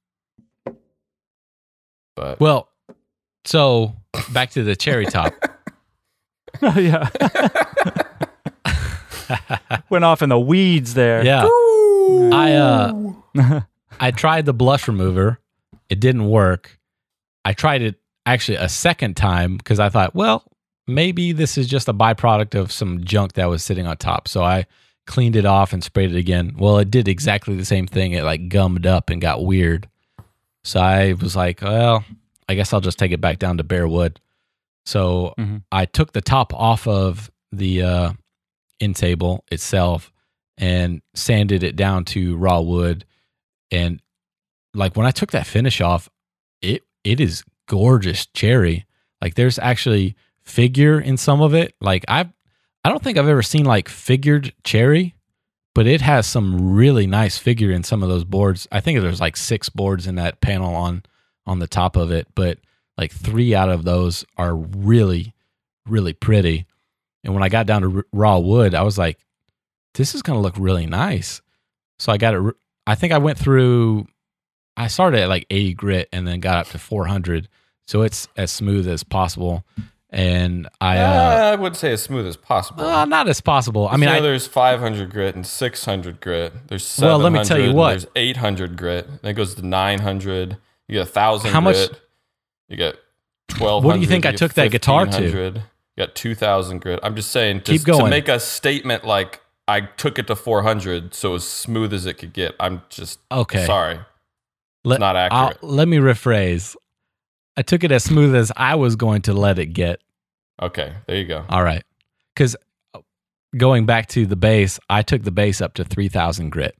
But Well, so back to the cherry top. Oh, yeah. Went off in the weeds there. Yeah. I uh I tried the blush remover. It didn't work. I tried it actually a second time because I thought, well, maybe this is just a byproduct of some junk that was sitting on top. So I cleaned it off and sprayed it again. Well, it did exactly the same thing. It like gummed up and got weird. So I was like, well, I guess I'll just take it back down to bare wood. So Mhm. I took the top off of the uh, end table itself and sanded it down to raw wood. And like when I took that finish off, it it is gorgeous cherry. Like there's actually figure in some of it. Like I've I don't think I've ever seen like figured cherry, but it has some really nice figure in some of those boards. I think there's like six boards in that panel on on the top of it, but like three out of those are really, really pretty. And when I got down to r- raw wood, I was like, this is going to look really nice. So I got it. I think I went through, I started at like eighty grit and then got up to four hundred. So it's as smooth as possible. And I, uh, uh, I would say as smooth as possible. uh, not as possible. I I mean, mean, I, there's five hundred grit and six hundred grit. There's Well, seven hundred. let me tell you what. There's eight hundred grit. Then it goes to nine hundred. You get one thousand How much- grit. You get twelve hundred. What do you think I get took that guitar to? fifteen hundred. You got two thousand grit. I'm just saying, Keep just to going. make a statement like I took it to four hundred, so as smooth as it could get. I'm just okay. sorry. Let, not accurate. I'll- let me rephrase. I took it as smooth as I was going to let it get. Okay, there you go. All right. Because going back to the bass, I took the bass up to three thousand grit.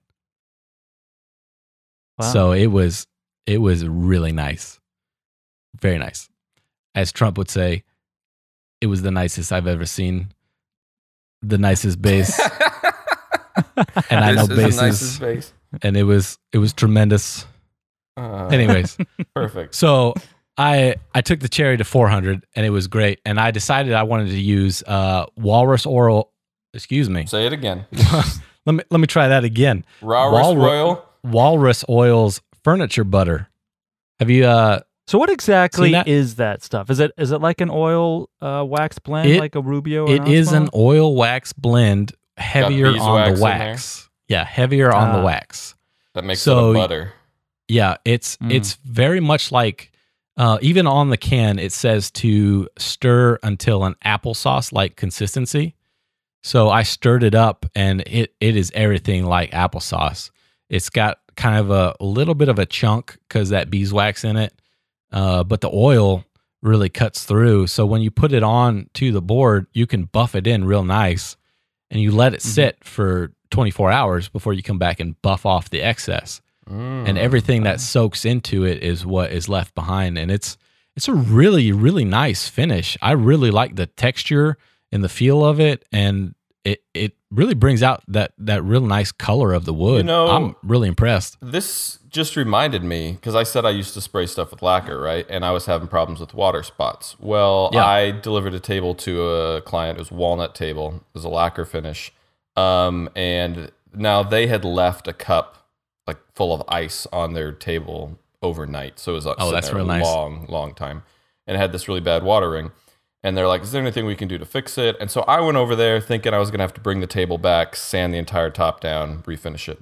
Wow. So it was it was really nice. Very nice. As Trump would say, it was the nicest I've ever seen. The nicest bass. And I know This is the basses. nicest bass. And it was it was tremendous. Uh, Anyways. perfect. So I I took the cherry to four hundred and it was great. And I decided I wanted to use uh, Walrus Oil. Excuse me. Say it again. let me let me try that again. Walrus Walru- Royal. Walrus Oil's furniture butter. Have you? Uh, So what exactly Seen that? is that stuff? Is it is it like an oil uh, wax blend, It- like a Rubio? Or it is an Osmo? oil wax blend, heavier on beeswax the in wax. Yeah, heavier on Ah. the wax. That makes So- it a butter. Yeah, it's Mm. it's very much like uh, even on the can it says to stir until an applesauce like consistency. So I stirred it up and it it is everything like applesauce. It's got kind of a, a little bit of a chunk because that beeswax in it, uh, but the oil really cuts through. So when you put it on to the board, you can buff it in real nice, and you let it sit for twenty-four hours before you come back and buff off the excess. Mm. And everything that soaks into it is what is left behind, and it's it's a really really nice finish. I really like the texture and the feel of it, and it it really brings out that that real nice color of the wood. You know- I'm really impressed. This just reminded me, because I said I used to spray stuff with lacquer, right? And I was having problems with water spots. Well, Yeah. I delivered a table to a client. It was a walnut table. It was a lacquer finish. Um, and now they had left a cup like full of ice on their table overnight. So it was like Oh, sitting that's there real a nice. long, long time. And it had this really bad watering. And they're like, is there anything we can do to fix it? And so I went over there thinking I was going to have to bring the table back, sand the entire top down, refinish it.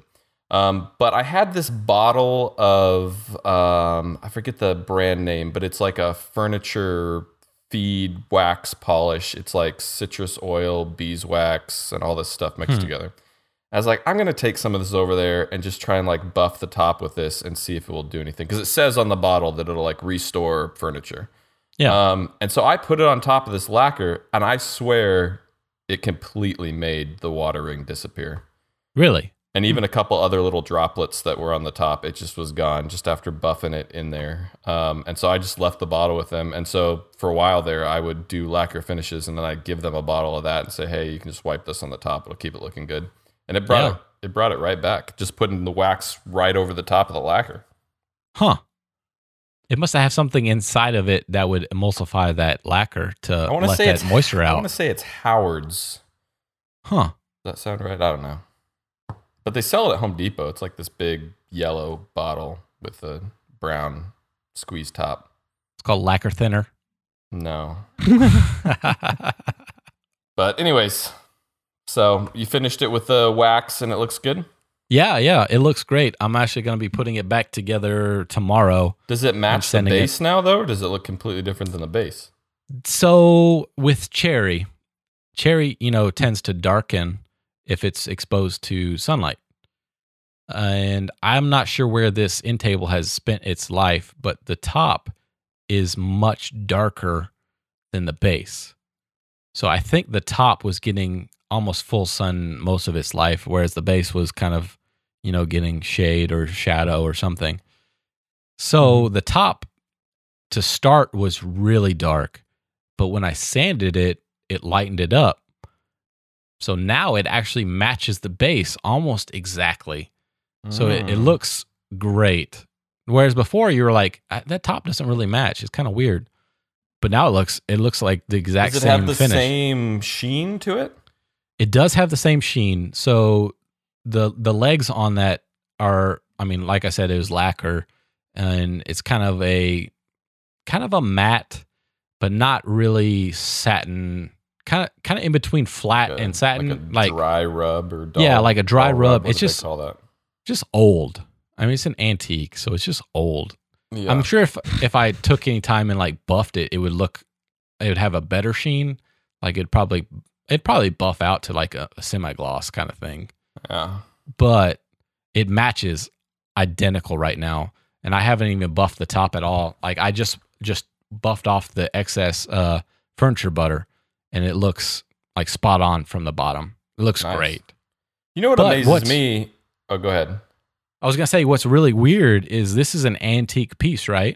Um, but I had this bottle of, um, I forget the brand name, but it's like a furniture feed wax polish. It's like citrus oil, beeswax, and all this stuff mixed Hmm. together. I was like, I'm going to take some of this over there and just try and like buff the top with this and see if it will do anything. Because it says on the bottle that it'll like restore furniture. Yeah. Um, and so I put it on top of this lacquer, and I swear it completely made the water ring disappear. Really? And even a couple other little droplets that were on the top, it just was gone just after buffing it in there. Um, and so I just left the bottle with them. And so for a while there, I would do lacquer finishes, and then I'd give them a bottle of that and say, hey, you can just wipe this on the top. It'll keep it looking good. And it brought Yeah. it, it brought it right back, just putting the wax right over the top of the lacquer. Huh. It must have something inside of it that would emulsify that lacquer to I want to let say that it's moisture I out. want to say it's Howard's. Huh. Does that sound right? I don't know. But they sell it at Home Depot. It's like this big yellow bottle with a brown squeeze top. It's called lacquer thinner. No. But anyways, so you finished it with the wax and it looks good? Yeah, yeah. It looks great. I'm actually going to be putting it back together tomorrow. Does it match the sending base now, though, or does it look completely different than the base? So with cherry, cherry, you know, tends to darken if it's exposed to sunlight. And I'm not sure where this end table has spent its life, but the top is much darker than the base. So I think the top was getting almost full sun most of its life, whereas the base was kind of, you know, getting shade or shadow or something. So mm-hmm. the top to start was really dark, but when I sanded it, it lightened it up. So now it actually matches the base almost exactly. So it, it looks great. Whereas before you were like, that top doesn't really match. It's kind of weird. But now it looks it looks like the exact Does it same have the finish. same sheen to it? It does have the same sheen. So the the legs on that are, I mean, like I said, it was lacquer, and it's kind of a kind of a matte, but not really satin. Kind of kind of in between flat Like a, and satin, like a like dry rub or dull, yeah, like a dry dull rub. What It's do they just call that? just old. I mean, it's an antique, so it's just old. Yeah. I'm sure if if I took any time and like buffed it, it would look, it would have a better sheen. Like it'd probably it'd probably buff out to like a, a semi gloss kind of thing. Yeah. But it matches identical right now, and I haven't even buffed the top at all. Like I just just buffed off the excess uh, furniture butter, and it looks like spot on from the bottom. It looks Nice. great. You know what But amazes what's- me? Oh, go ahead. I was gonna say what's really weird is this is an antique piece, right?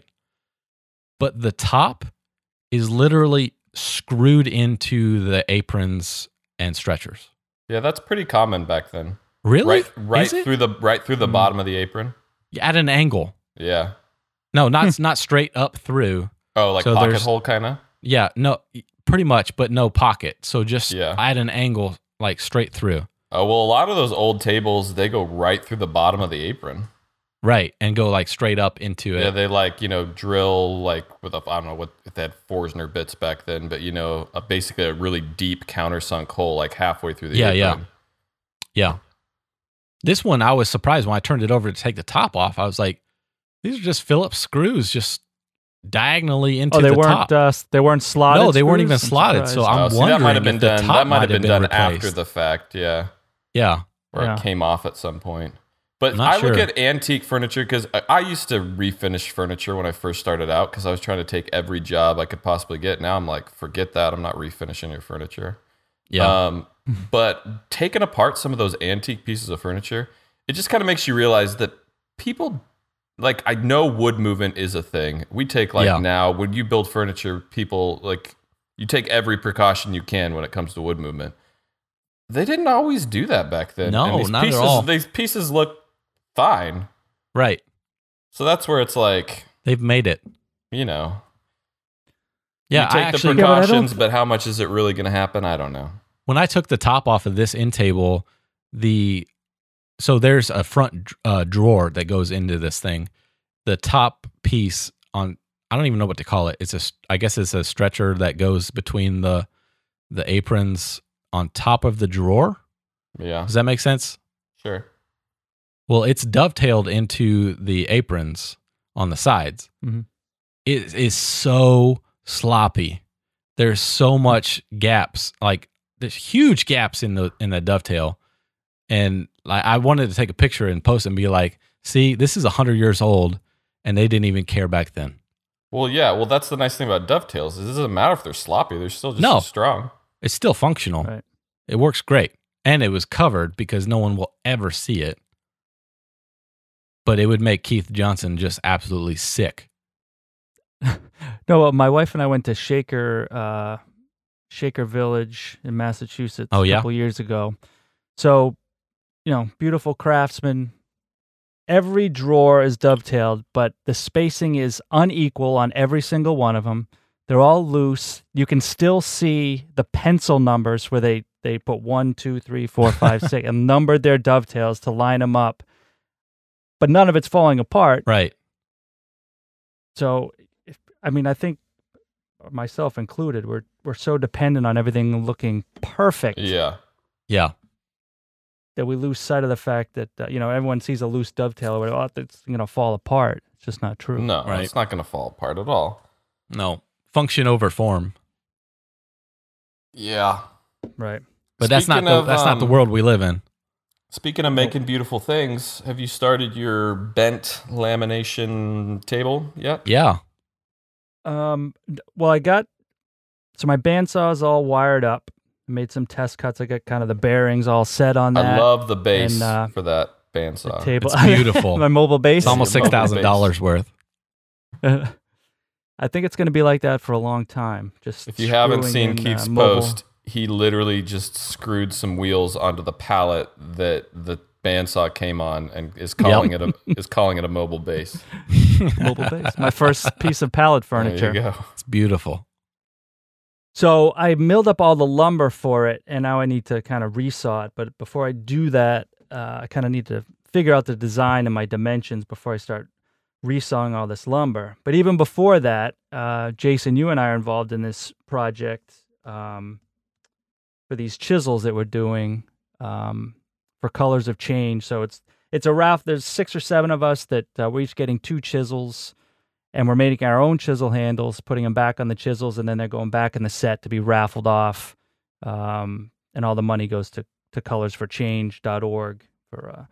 But the top is literally screwed into the aprons and stretchers. Yeah, that's pretty common back then. Really? Right, right Is it? through the right through the Hmm. bottom of the apron. At an angle. Yeah. No, not not straight up through. Oh, like So pocket there's- hole kind of. Yeah, no, pretty much, but no pocket. So just Yeah. at an angle, like straight through. Oh well, a lot of those old tables they go right through the bottom of the apron. Right, and go like straight up into it. Yeah, they like you know drill like with a I don't know what if they had Forstner bits back then, but you know a, basically a really deep countersunk hole like halfway through the Yeah, apron. yeah. Yeah. This one, I was surprised when I turned it over to take the top off. I was like, these are just Phillips screws just diagonally into Oh, they the weren't. top. Uh, they weren't slotted. No, they weren't screws? even I'm slotted, so surprised. I'm Oh, see, that wondering might have been if the done. top That might have might been have done been after replaced. the fact. Yeah. Yeah. Or Yeah. it came off at some point. But Not I look sure. at antique furniture because I, I used to refinish furniture when I first started out because I was trying to take every job I could possibly get. Now I'm like, forget that. I'm not refinishing your furniture. Yeah. Um, but taking apart some of those antique pieces of furniture, it just kind of makes you realize that people, like, I know wood movement is a thing. We take, like, Yeah. now, when you build furniture, people, like, you take every precaution you can when it comes to wood movement. They didn't always do that back then. No, and these not at pieces, all. These pieces look fine. Right. So that's where it's like, They've made it. you know, Yeah, you take I actually, the Yeah, but I don't precautions, th- but how much is it really going to happen? I don't know. when I took the top off of this end table, the so there's a front uh, drawer that goes into this thing. The top piece on, I don't even know what to call it. It's a, I guess it's a stretcher that goes between the the aprons on top of the drawer. Yeah, Does that make sense? sure. Well, it's dovetailed into the aprons on the sides. Mhm. It is so sloppy. There's so much gaps, like there's huge gaps in the in the dovetail. And like, I wanted to take a picture and post and be like, see, this is one hundred years old, and they didn't even care back then. Well, yeah. Well, that's the nice thing about dovetails is it doesn't matter if they're sloppy; they're still just No. as strong. It's still functional. Right. It works great. And it was covered because no one will ever see it. But it would make Keith Johnson just absolutely sick. No, uh, my wife and I went to Shaker, uh, Shaker Village in Massachusetts Oh, a yeah? couple years ago. So, you know, beautiful craftsman. Every drawer is dovetailed, but the spacing is unequal on every single one of them. They're all loose. You can still see the pencil numbers where they, they put one, two, three, four, five, six, and numbered their dovetails to line them up. But none of it's falling apart. Right. So, if, I mean, I think myself included, we're we're so dependent on everything looking perfect Yeah. Yeah. that we lose sight of the fact that uh, you know everyone sees a loose dovetail or whatever, oh, it's going to fall apart. It's just not true. No, Right. it's not going to fall apart at all. No. Function over form. Yeah. Right. But that's not Speaking the of, that's not the um, world we live in. Speaking of making beautiful things, have you started your bent lamination table yet? Yeah. Um. d- Well, I got so my bandsaw is all wired up. I made some test cuts. I got kind of the bearings all set on that. I love the base and, uh, for that the bandsaw. table. It's beautiful. My mobile base. It's almost Your six mobile thousand dollars worth. I think it's going to be like that for a long time. Just If you haven't screwing seen in, Keith's uh, mobile- post, he literally just screwed some wheels onto the pallet that the bandsaw came on and is calling it a is calling it a mobile base. mobile base. My first piece of pallet furniture. There you go. It's beautiful. So I milled up all the lumber for it, and now I need to kind of resaw it. But before I do that, uh, I kind of need to figure out the design and my dimensions before I start resawing all this lumber. But even before that, uh, Jason, you and I are involved in this project um, for these chisels that we're doing um, for Colors of Change. So it's it's a raft. There's six or seven of us that uh, we're each getting two chisels. And we're making our own chisel handles, putting them back on the chisels, and then they're going back in the set to be raffled off. Um, and all the money goes to, to colors for change dot org, for, uh,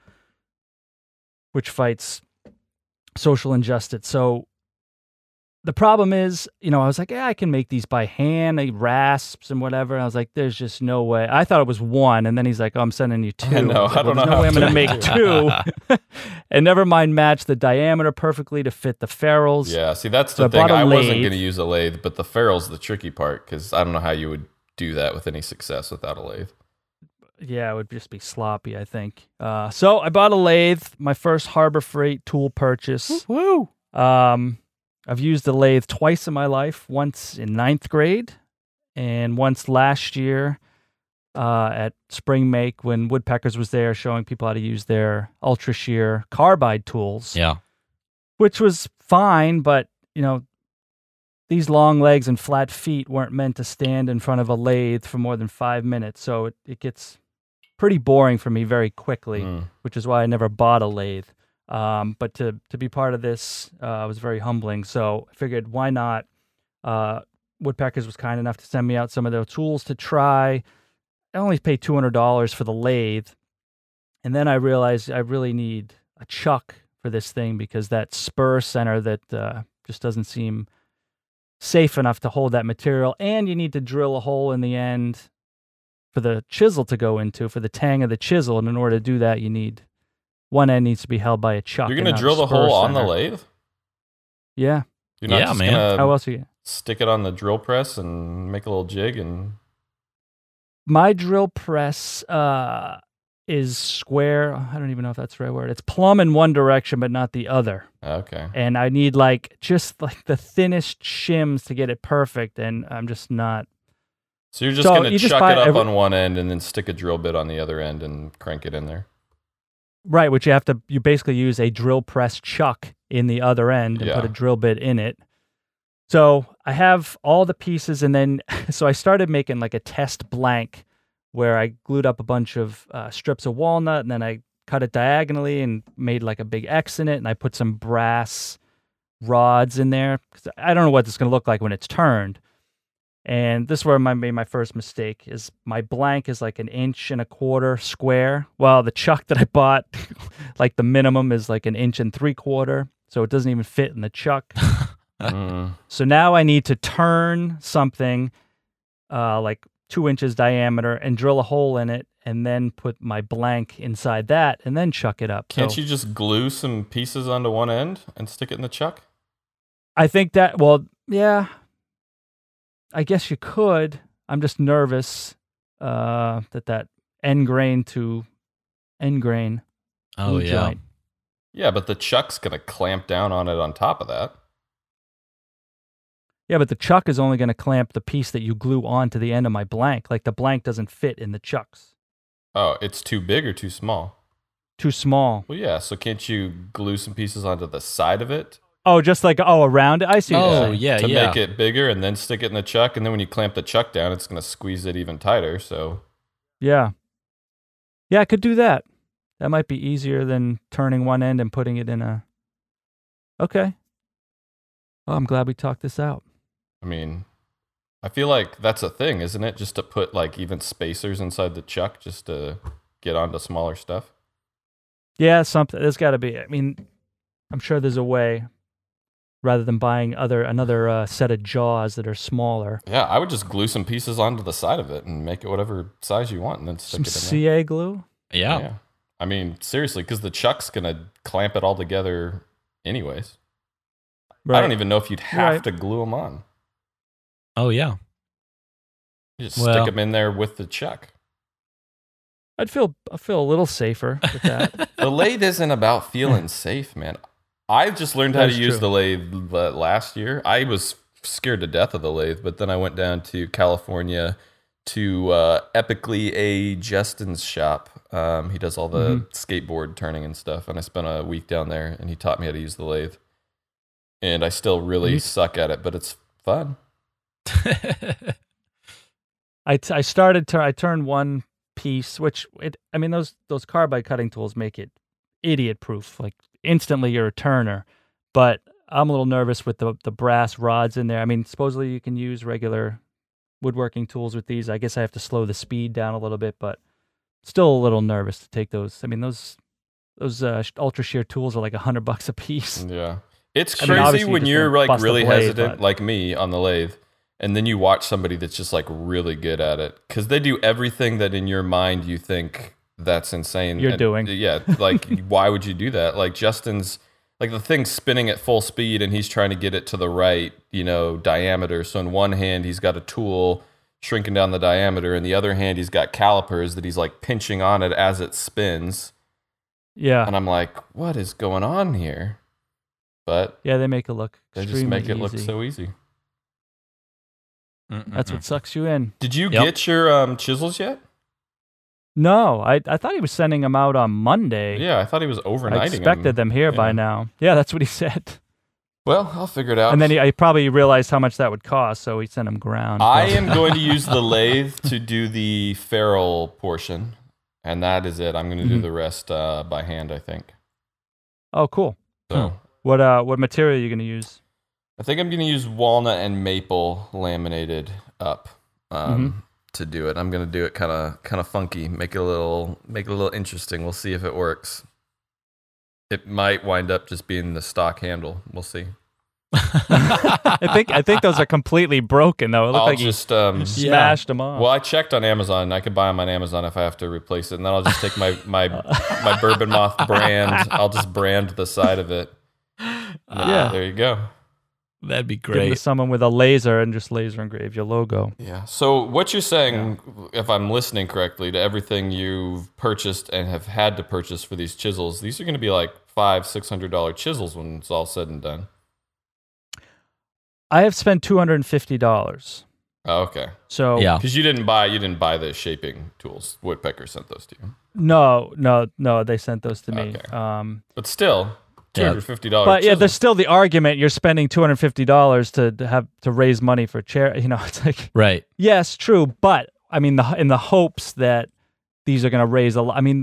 which fights social injustice. So the problem is, you know, I was like, yeah, I can make these by hand, I rasps and whatever. And I was like, there's just no way. I thought it was one. And then he's like, oh, I'm sending you two. I know. was like, I don't well, know there's how no way I'm to going to make do two. And never mind match the diameter perfectly to fit the ferrules. Yeah, see, that's So the I thing. bought a I wasn't lathe. going to use a lathe, but the ferrule's the tricky part because I don't know how you would do that with any success without a lathe. Yeah, it would just be sloppy, I think. Uh, so I bought a lathe, my first Harbor Freight tool purchase. Woo! Um, I've used the lathe twice in my life, once in ninth grade and once last year uh, at Spring Make when Woodpeckers was there showing people how to use their Ultra Shear carbide tools, Yeah. which was fine, but, you know, these long legs and flat feet weren't meant to stand in front of a lathe for more than five minutes, so it, it gets pretty boring for me very quickly, Mm. which is why I never bought a lathe. Um, but to to be part of this uh, was very humbling. So I figured, why not? Uh, Woodpeckers was kind enough to send me out some of their tools to try. I only paid two hundred dollars for the lathe. And then I realized I really need a chuck for this thing because that spur center that uh, just doesn't seem safe enough to hold that material. And you need to drill a hole in the end for the chisel to go into, for the tang of the chisel. And in order to do that, you need... one end needs to be held by a chuck. You're and going to not a drill the spur hole on the center. lathe? Yeah. You're not Yeah, just man. going How to else are you? stick it on the drill press and make a little jig and... My drill press uh, is square. I don't even know if that's the right word. It's plumb in one direction, but not the other. Okay. And I need like just like the thinnest shims to get it perfect. And I'm just not. So you're just So going to you just chuck buy it up every- on one end and then stick a drill bit on the other end and crank it in there. Right, which you have to, you basically use a drill press chuck in the other end and Yeah. put a drill bit in it. So I have all the pieces, and then, so I started making like a test blank where I glued up a bunch of uh, strips of walnut, and then I cut it diagonally and made like a big X in it, and I put some brass rods in there. 'Cause I don't know what this is going to look like when it's turned. And this is where I made my first mistake, is my blank is like an inch and a quarter square. Well, the chuck that I bought, like the minimum is like an inch and three quarter. So it doesn't even fit in the chuck. Mm. So now I need to turn something uh, like two inches diameter and drill a hole in it and then put my blank inside that and then chuck it up. Can't So you just glue some pieces onto one end and stick it in the chuck? I think that, well, yeah, I guess you could. I'm just nervous uh, that that end grain to end grain. Oh, glue yeah. joint. Yeah, but the chuck's going to clamp down on it on top of that. Yeah, but the chuck is only going to clamp the piece that you glue onto the end of my blank. Like the blank doesn't fit in the chucks. Oh, it's too big or too small? Too small. Well, yeah, so can't you glue some pieces onto the side of it Oh, just like, oh, around it? I see what you're Oh, saying. yeah, to yeah. make it bigger and then stick it in the chuck? And then when you clamp the chuck down, it's going to squeeze it even tighter. So, Yeah. Yeah, I could do that. That might be easier than turning one end and putting it in a... Okay. Well, I'm glad we talked this out. I mean, I feel like that's a thing, isn't it? Just to put like even spacers inside the chuck just to get onto smaller stuff. Yeah, something. There's got to be. I mean, I'm sure there's a way, rather than buying other another uh, set of jaws that are smaller. Yeah, I would just glue some pieces onto the side of it and make it whatever size you want and then stick Some it in C A glue? Yeah. there. Yeah. I mean, seriously, because the chuck's going to clamp it all together anyways. Right. I don't even know if you'd have Right. to glue them on. Oh, yeah. You just Well- stick them in there with the chuck. I'd feel I feel a little safer with that. The lathe isn't about feeling safe, man. I just learned how That's to use true. the lathe uh, last year. I was scared to death of the lathe, but then I went down to California to uh, Epically A. Justin's shop. Um, he does all the Mhm. skateboard turning and stuff, and I spent a week down there, and he taught me how to use the lathe. And I still really You- suck at it, but it's fun. I, t- I started to I turned one piece, which it I mean those those carbide cutting tools make it idiot proof. Like instantly you're a turner. But I'm a little nervous with the the brass rods in there. I mean, supposedly you can use regular woodworking tools with these. I guess I have to slow the speed down a little bit, but still a little nervous to take those. I mean, those those uh, ultra shear tools are like a hundred bucks a piece. Yeah. It's I mean, crazy obviously you when just you're wanna like bust the really blade, hesitant, but- like me on the lathe, and then you watch somebody that's just like really good at it because they do everything that in your mind you think that's insane. You're And, doing. Yeah. Like, why would you do that? Like, Justin's, like, the thing's spinning at full speed and he's trying to get it to the right, you know, diameter. So, in one hand, he's got a tool shrinking down the diameter, in the other hand, he's got calipers that he's like pinching on it as it spins. Yeah, And I'm like, what is going on here? But yeah, they make it look they just extremely make it look easy. so easy. That's what sucks you in. Did you Yep. get your um, chisels yet? No, I I thought he was sending them out on Monday. Yeah, I thought he was overnighting I expected them here by Yeah. now. Yeah, that's what he said. Well, I'll figure it out. And then he, I probably realized how much that would cost, so he sent them ground. I am going to use the lathe to do the ferrule portion, and that is it. I'm going to do Mhm. the rest uh, by hand, I think. Oh, cool. So What uh, what material are you gonna use? I think I'm going to use walnut and maple laminated up um, Mm-hmm. to do it. I'm going to do it kind of kind of funky, make it a little make it a little interesting. We'll see if it works. It might wind up just being the stock handle. We'll see. I think I think those are completely broken though. It looked I'll like just um, you smashed them off. well, I checked on Amazon. I could buy them on Amazon if I have to replace it, and then I'll just take my my my Bourbon Moth brand. I'll just brand the side of it. Yeah. There you go. That'd be Give it to great. someone with a laser and just laser engrave your logo. Yeah. So what you're saying, if I'm listening correctly, to everything you've purchased and have had to purchase for these chisels, these are going to be like five, six hundred dollar chisels when it's all said and done. I have spent two hundred and fifty dollars. Oh, okay. So Yeah. Because you didn't buy you didn't buy the shaping tools. Woodpecker sent those to you. no, no, no. They sent those to me. Okay. Um, But still, two Yeah. hundred fifty dollars. but yeah, there's still the argument you're spending two hundred fifty dollars to, to have to raise money for chair. You know, it's like Right. yes, true, but I mean, the in the hopes that these are going to raise a lot. I mean,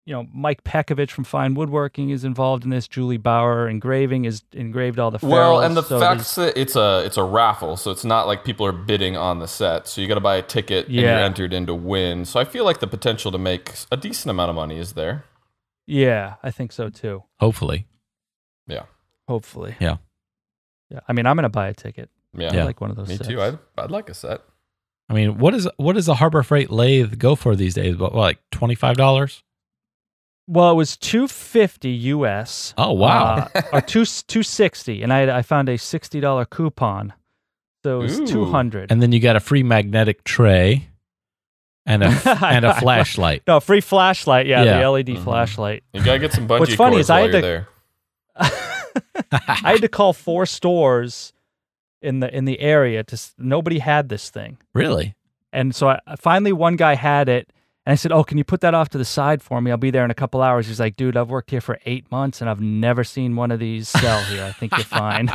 you know, Mike Pekovich from Fine Woodworking is involved in this. Julie Bauer Engraving is engraved all the ferrules. Well, and the so fact that it's a it's a raffle, so it's not like people are bidding on the set. So you got to buy a ticket and Yeah. you're entered in to win. So I feel like the potential to make a decent amount of money is there. Yeah, I think so too. Hopefully. Yeah, Hopefully. Yeah. Yeah. I mean, I'm going to buy a ticket. yeah, Yeah. I like one of those Me sets. too. I'd I'd like a set. I mean, what is what does a Harbor Freight lathe go for these days? What, like twenty-five dollars? Well, it was two fifty U S. Oh, wow. Uh, or two two sixty, and I I found a sixty dollar coupon, so it was Ooh. two hundred. And then you got a free magnetic tray and a and a flashlight. No, free flashlight. Yeah, Yeah. the L E D Mhm. flashlight. You gotta get some bungee What's funny cords is I while had you're to- there. I had to call four stores in the in the area to s- nobody had this thing, Really? and so I finally one guy had it. And I said, "Oh, can you put that off to the side for me? I'll be there in a couple hours." He's like, "Dude, I've worked here for eight months and I've never seen one of these sell here. I think you're fine."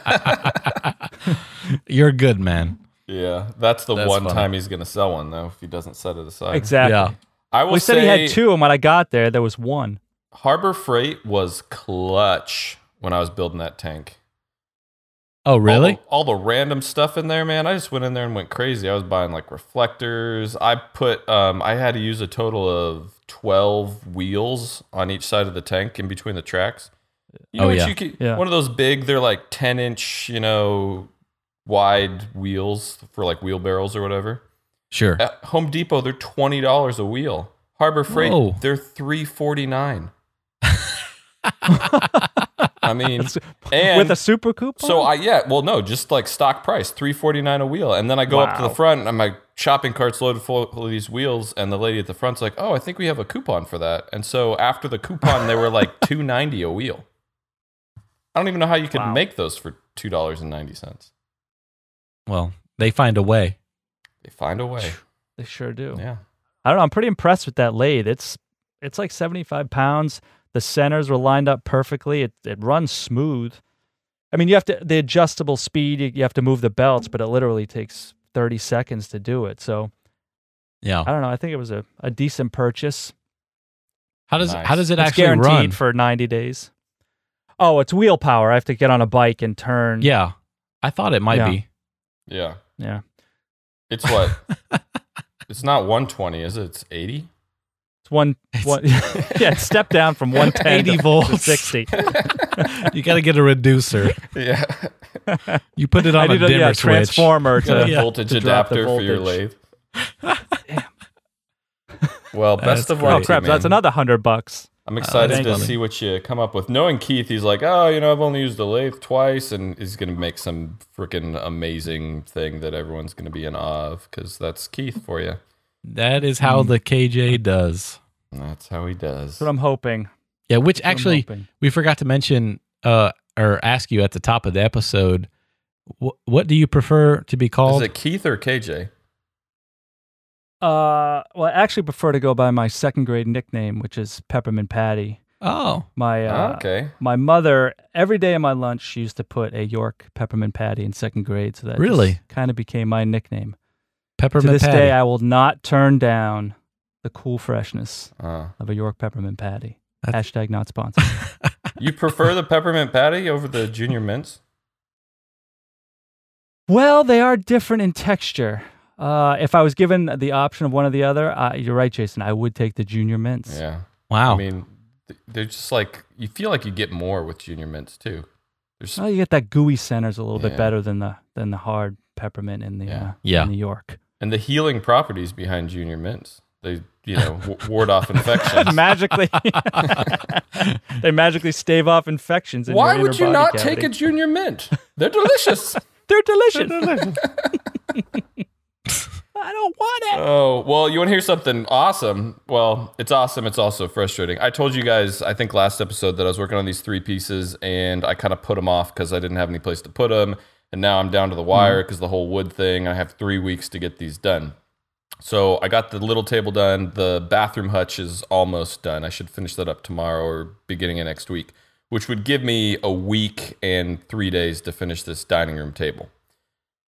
You're good, man. Yeah, that's the That's one funny. time he's gonna sell one though. If he doesn't set it aside. Exactly. Yeah. I will Well, he said say he had two, and when I got there, there was one. Harbor Freight was clutch when I was building that tank. Oh, really? All the, all the random stuff in there, man. I just went in there and went crazy. I was buying like reflectors. I put, um, I had to use a total of twelve wheels on each side of the tank in between the tracks. You know Oh, what yeah. you could, Yeah. one of those big, they're like ten inch, you know, wide wheels for like wheelbarrows or whatever. Sure. At Home Depot, they're twenty dollars a wheel. Harbor Freight, Whoa. they're three forty-nine. I mean, and With a super coupon? so I yeah, well no, just like stock price, three forty nine a wheel, and then I go up to the Wow. front, and my shopping cart's loaded full of these wheels, and the lady at the front's like, "Oh, I think we have a coupon for that." And so after the coupon, they were like two ninety a wheel. I don't even know how you could Wow. make those for two dollars and ninety cents. Well, they find a way. They find a way. They sure do. Yeah, I don't know. I'm pretty impressed with that lathe. It's it's like seventy-five pounds. The centers were lined up perfectly. It it runs smooth. I mean, you have to the adjustable speed. You, you have to move the belts, but it literally takes thirty seconds to do it. So Yeah. I don't know. I think it was a, a decent purchase. How does Nice. how does it It's actually guaranteed run? for ninety days. Oh, it's wheel power. I have to get on a bike and turn. Yeah. I thought it might Yeah. be. yeah. Yeah. It's what? It's not one twenty, is it? It's eighty. It's one, one yeah, it's step down from one ten eighty to, volts. to sixty. You got to get a reducer. Yeah. You put it I on a need a dimmer yeah, switch. transformer Got a to, Yeah. voltage to drop the adapter for your voltage. lathe. Well, best That's of great. Oh luck, to crap! you, That's man. another hundred bucks. I'm excited that's to funny. see what you come up with. Knowing Keith, he's like, oh, you know, I've only used the lathe twice, and he's going to make some freaking amazing thing that everyone's going to be in awe of, because that's Keith for you. That is how Hmm. the K J does. And that's how he does. That's what I'm hoping. Yeah, which That's what I'm actually hoping. we forgot to mention uh, or ask you at the top of the episode. Wh- what do you prefer to be Is called? it Keith or K J? Uh, well, I actually prefer to go by my second grade nickname, which is Peppermint Patty. Oh, My uh, Oh, okay. my mother, every day of my lunch, she used to put a York Peppermint Patty in second grade, so that Really? kind of became my nickname. peppermint to this patty. day, I will not turn down the cool freshness Uh, of a York Peppermint Patty. That's- Hashtag not sponsored. you prefer the peppermint patty over the junior mints? Well, they are different in texture. Uh, if I was given the option of one or the other, uh, you're right, Jason. I would take the junior mints. Yeah. Wow. I mean, th- they're just like, you feel like you get more with junior mints too. There's Well, you get that gooey centers a little Yeah. bit better than the than the hard peppermint in the Yeah. uh, Yeah. in New York. and the healing properties behind junior mints. They, you know, w- ward off infections. magically, they magically stave off infections. In Why your would inner you body not cavity. take a junior mint? They're delicious. They're delicious. I don't want it. Oh, well, you want to hear something awesome? Well, it's awesome. It's also frustrating. I told you guys, I think last episode, that I was working on these three pieces and I kind of put them off because I didn't have any place to put them. And now I'm down to the wire because the whole wood thing. I have three weeks to get these done. So I got the little table done. The bathroom hutch is almost done. I should finish that up tomorrow or beginning of next week, which would give me a week and three days to finish this dining room table.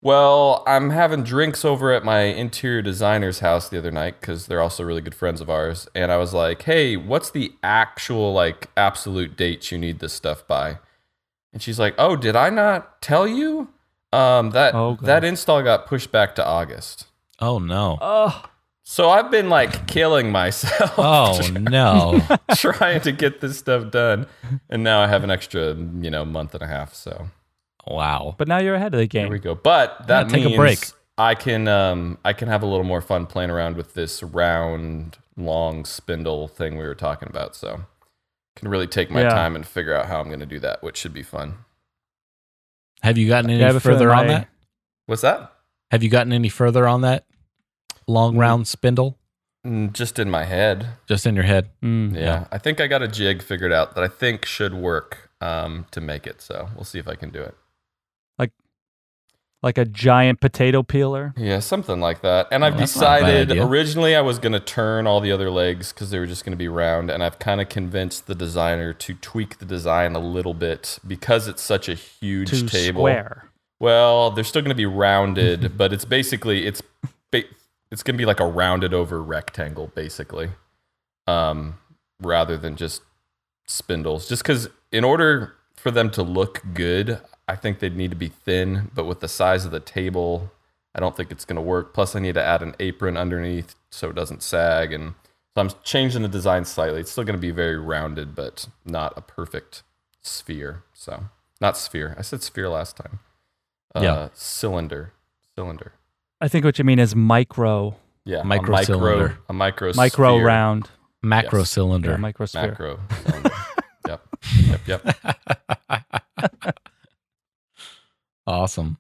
Well, I'm having drinks over at my interior designer's house the other night because they're also really good friends of ours. And I was like, hey, what's the actual, like, absolute dates you need this stuff by? And she's like, oh, did I not tell you? Um, that Oh, gosh. that install got pushed back to August. Oh, no. Oh, So I've been, like, killing myself. Oh, no. trying to get this stuff done. And now I have an extra, you know, month and a half, so... Wow. but now you're ahead of the game. Here we go. But that Yeah, take a means break. I can um I can have a little more fun playing around with this round, long spindle thing we were talking about. So can really take my Yeah. time and figure out how I'm going to do that, which should be fun. Have you gotten any Yeah, I have a further feeling on I- that? What's that? Have you gotten any further on that long round spindle? Mm, Just in my head. Just in your head? Mm. Yeah. I think I got a jig figured out that I think should work um to make it. So we'll see if I can do it. Like a giant potato peeler. Yeah, something like that. And I've Well, that's not a bad decided idea. originally I was going to turn all the other legs because they were just going to be round. And I've kind of convinced the designer to tweak the design a little bit because it's such a huge To table. square. Well, they're still going to be rounded, but it's basically it's ba- it's going to be like a rounded over rectangle, basically, um, rather than just spindles. Just because in order for them to look good, I think they'd need to be thin, but with the size of the table, I don't think it's going to work. Plus, I need to add an apron underneath so it doesn't sag. And so I'm changing the design slightly. It's still going to be very rounded, but not a perfect sphere. So, not sphere. I said sphere last time. Uh, Yeah. Cylinder. Cylinder. I think what you mean is micro, Yeah. Micro a micro cylinder. A micro micro sphere. round, Macro Yes. cylinder. yeah, microsphere. Macro cylinder. Yep. Yep. Yep. Awesome.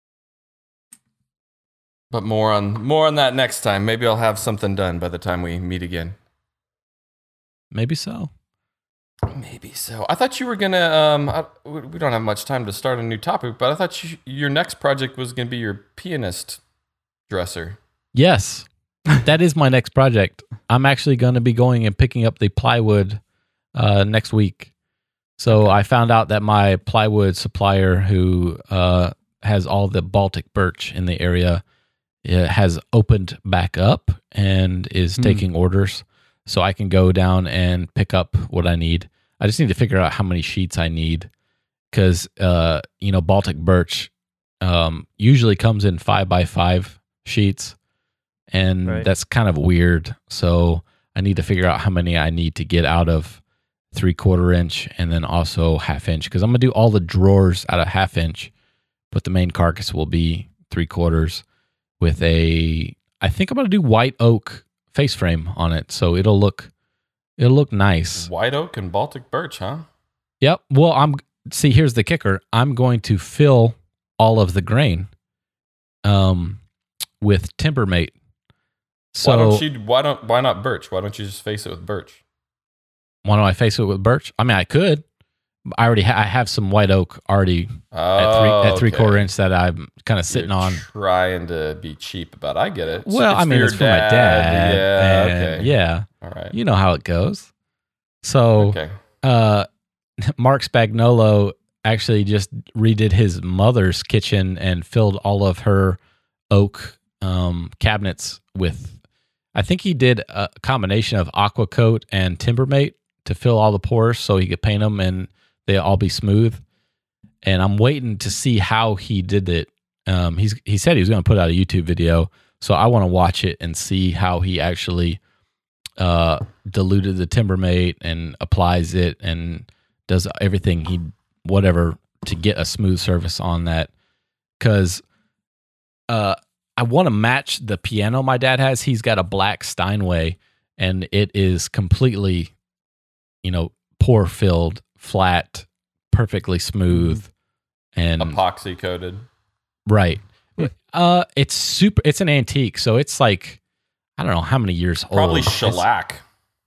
But more on more on that next time. Maybe I'll have something done by the time we meet again. Maybe so. Maybe so. I thought you were gonna. Um, I, we don't have much time to start a new topic, but I thought you, your next project was gonna be your pianist dresser. Yes. That is my next project. I'm actually going to be going and picking up the plywood uh, next week. So I found out that my plywood supplier, who uh, has all the Baltic birch in the area, uh, has opened back up and is Hmm. taking orders. So I can go down and pick up what I need. I just need to figure out how many sheets I need because, uh, you know, Baltic birch um, usually comes in five by five sheets. And Right. that's kind of weird. So I need to figure out how many I need to get out of three quarter inch and then also half inch because I'm going to do all the drawers out of half inch, but the main carcass will be three quarters with a, I think I'm going to do white oak face frame on it. So it'll look, it'll look nice. White oak and Baltic birch, huh? Yep. Well, I'm, see, here's the kicker. I'm going to fill all of the grain um, with Timbermate. So why don't you? Why don't? Why not birch? Why don't you just face it with birch? why don't I face it with birch? I mean, I could. I already ha- I have some white oak already Oh, at three at three okay. quarter inch that I'm kind of sitting You're on. trying to be cheap about. I get it. Well, I mean, your it's for my dad. Yeah. and Okay. Yeah. All right. You know how it goes. So, Okay. uh, Mark Spagnolo actually just redid his mother's kitchen and filled all of her oak um, cabinets with. I think he did a combination of aqua coat and Timbermate to fill all the pores so he could paint them and they all be smooth. And I'm waiting to see how he did it. Um, he's he said he was going to put out a YouTube video, so I want to watch it and see how he actually uh, diluted the Timbermate and applies it and does everything he whatever to get a smooth surface on that. Because uh, I want to match the piano my dad has. He's got a black Steinway, and it is completely, you know, pore filled, flat, perfectly smooth, and Epoxy coated. right. Uh, it's super. It's an antique, so it's like I don't know how many years Probably old. It's- shellac.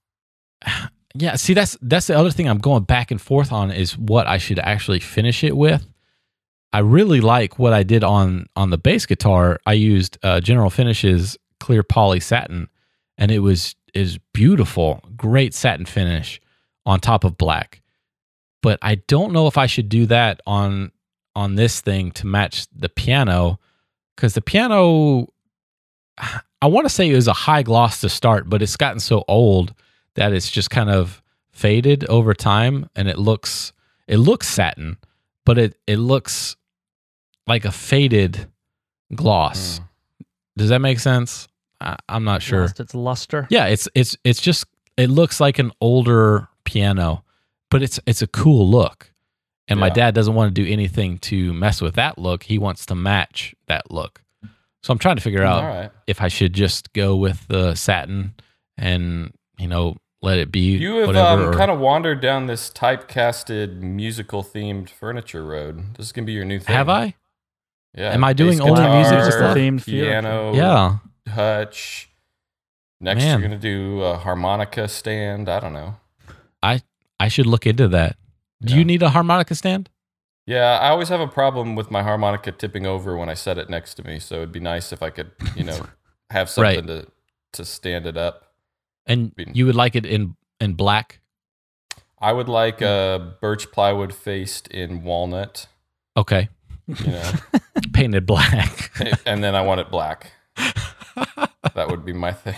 Yeah, see, that's that's the other thing I'm going back and forth on is what I should actually finish it with. I really like what I did on on the bass guitar. I used uh, General Finishes clear poly satin, and it was is beautiful, great satin finish on top of black. But I don't know if I should do that on on this thing to match the piano. because the piano, I want to say it was a high gloss to start, but it's gotten so old that it's just kind of faded over time, and it looks it looks satin, but it it looks like a faded gloss. Mm. Does that make sense? I, I'm not sure. Lost its luster. Yeah, it's it's it's just it looks like an older piano, but it's it's a cool look. And yeah. my dad doesn't want to do anything to mess with that look. He wants to match that look. So I'm trying to figure out right. if I should just go with the satin and, you know, let it be. You have whatever, um, or, kind of wandered down this typecasted musical themed furniture road. This is going to be your new thing. Have I? Yeah. Am I doing only music stuff? Themed piano, yeah. Hutch. Next, Man. you're going to do a harmonica stand. I don't know. I I should look into that. Do yeah. you need a harmonica stand? Yeah, I always have a problem with my harmonica tipping over when I set it next to me. So it'd be nice if I could, you know, have something right. to to stand it up. And you would like it in in black? I would like a birch plywood faced in walnut. Okay. You know, painted black. And then I want it black. That would be my thing.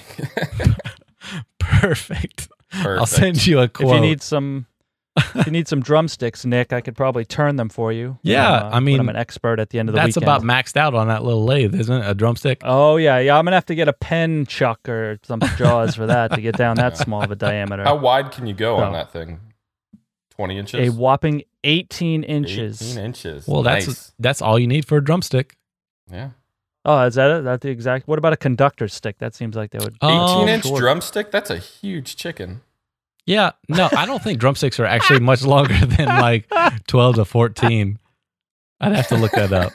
Perfect. Perfect. I'll send you a quote. If you need some, if you need some drumsticks, Nick, I could probably turn them for you. Yeah, uh, I mean, I'm an expert at the end of the that's weekend. about maxed out on that little lathe, isn't it? A drumstick. Oh yeah, yeah. I'm gonna have to get a pen chuck or some jaws for that to get down that small of a diameter. How wide can you go oh. on that thing? Twenty inches. A whopping eighteen inches. Eighteen inches. Well, nice. that's that's all you need for a drumstick. Yeah. Oh, is that it? That the exact? What about a conductor stick? That seems like they would. eighteen inch short. Drumstick. That's a huge chicken. Yeah, no, I don't think drumsticks are actually much longer than like twelve to fourteen. I'd have to look that up.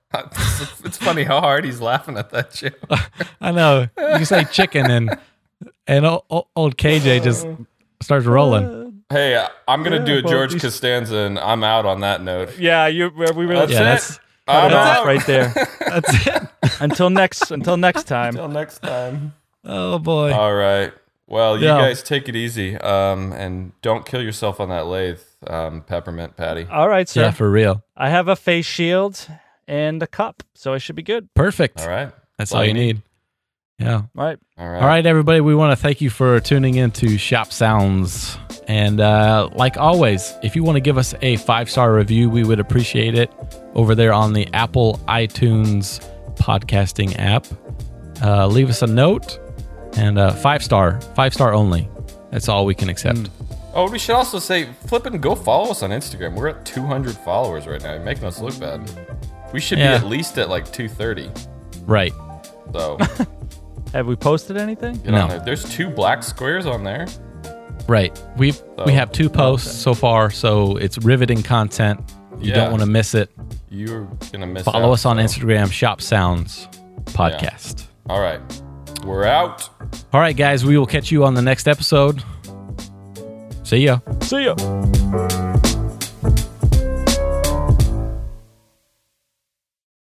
It's funny how hard he's laughing at that joke. I know. You say chicken and and old, old K J just starts rolling. Hey, I'm going to yeah, do a George well, Costanza, and I'm out on that note. Yeah, you we really that's yeah, it. That's, I'm that's out. right there. That's it. Until next until next time. Until next time. Oh boy. All right. Well, you yeah. guys take it easy, um, and don't kill yourself on that lathe, um, Peppermint Patty. All right, sir. Yeah, for real. I have a face shield and a cup, so I should be good. Perfect. All right. That's all, all you need. need. Yeah. All right. All right. All right, everybody. We want to thank you for tuning in to Shop Sounds. And uh, like always, if you want to give us a five-star review, we would appreciate it over there on the Apple iTunes podcasting app. Uh, leave us a note. And uh, five star, five star only. That's all we can accept. Mm. Oh, we should also say, flip and go follow us on Instagram. We're at two hundred followers right now. You're making us look bad. We should yeah. be at least at like two thirty. Right. So, have we posted anything? No. There. There's two black squares on there. Right. We've so, we have two posts okay. so far, so it's riveting content. You yeah. don't want to miss it. You're gonna miss. Follow out, us on so. Instagram, Shop Sounds Podcast. Yeah. All right. We're out. All right, guys. We will catch you on the next episode. See ya. See ya.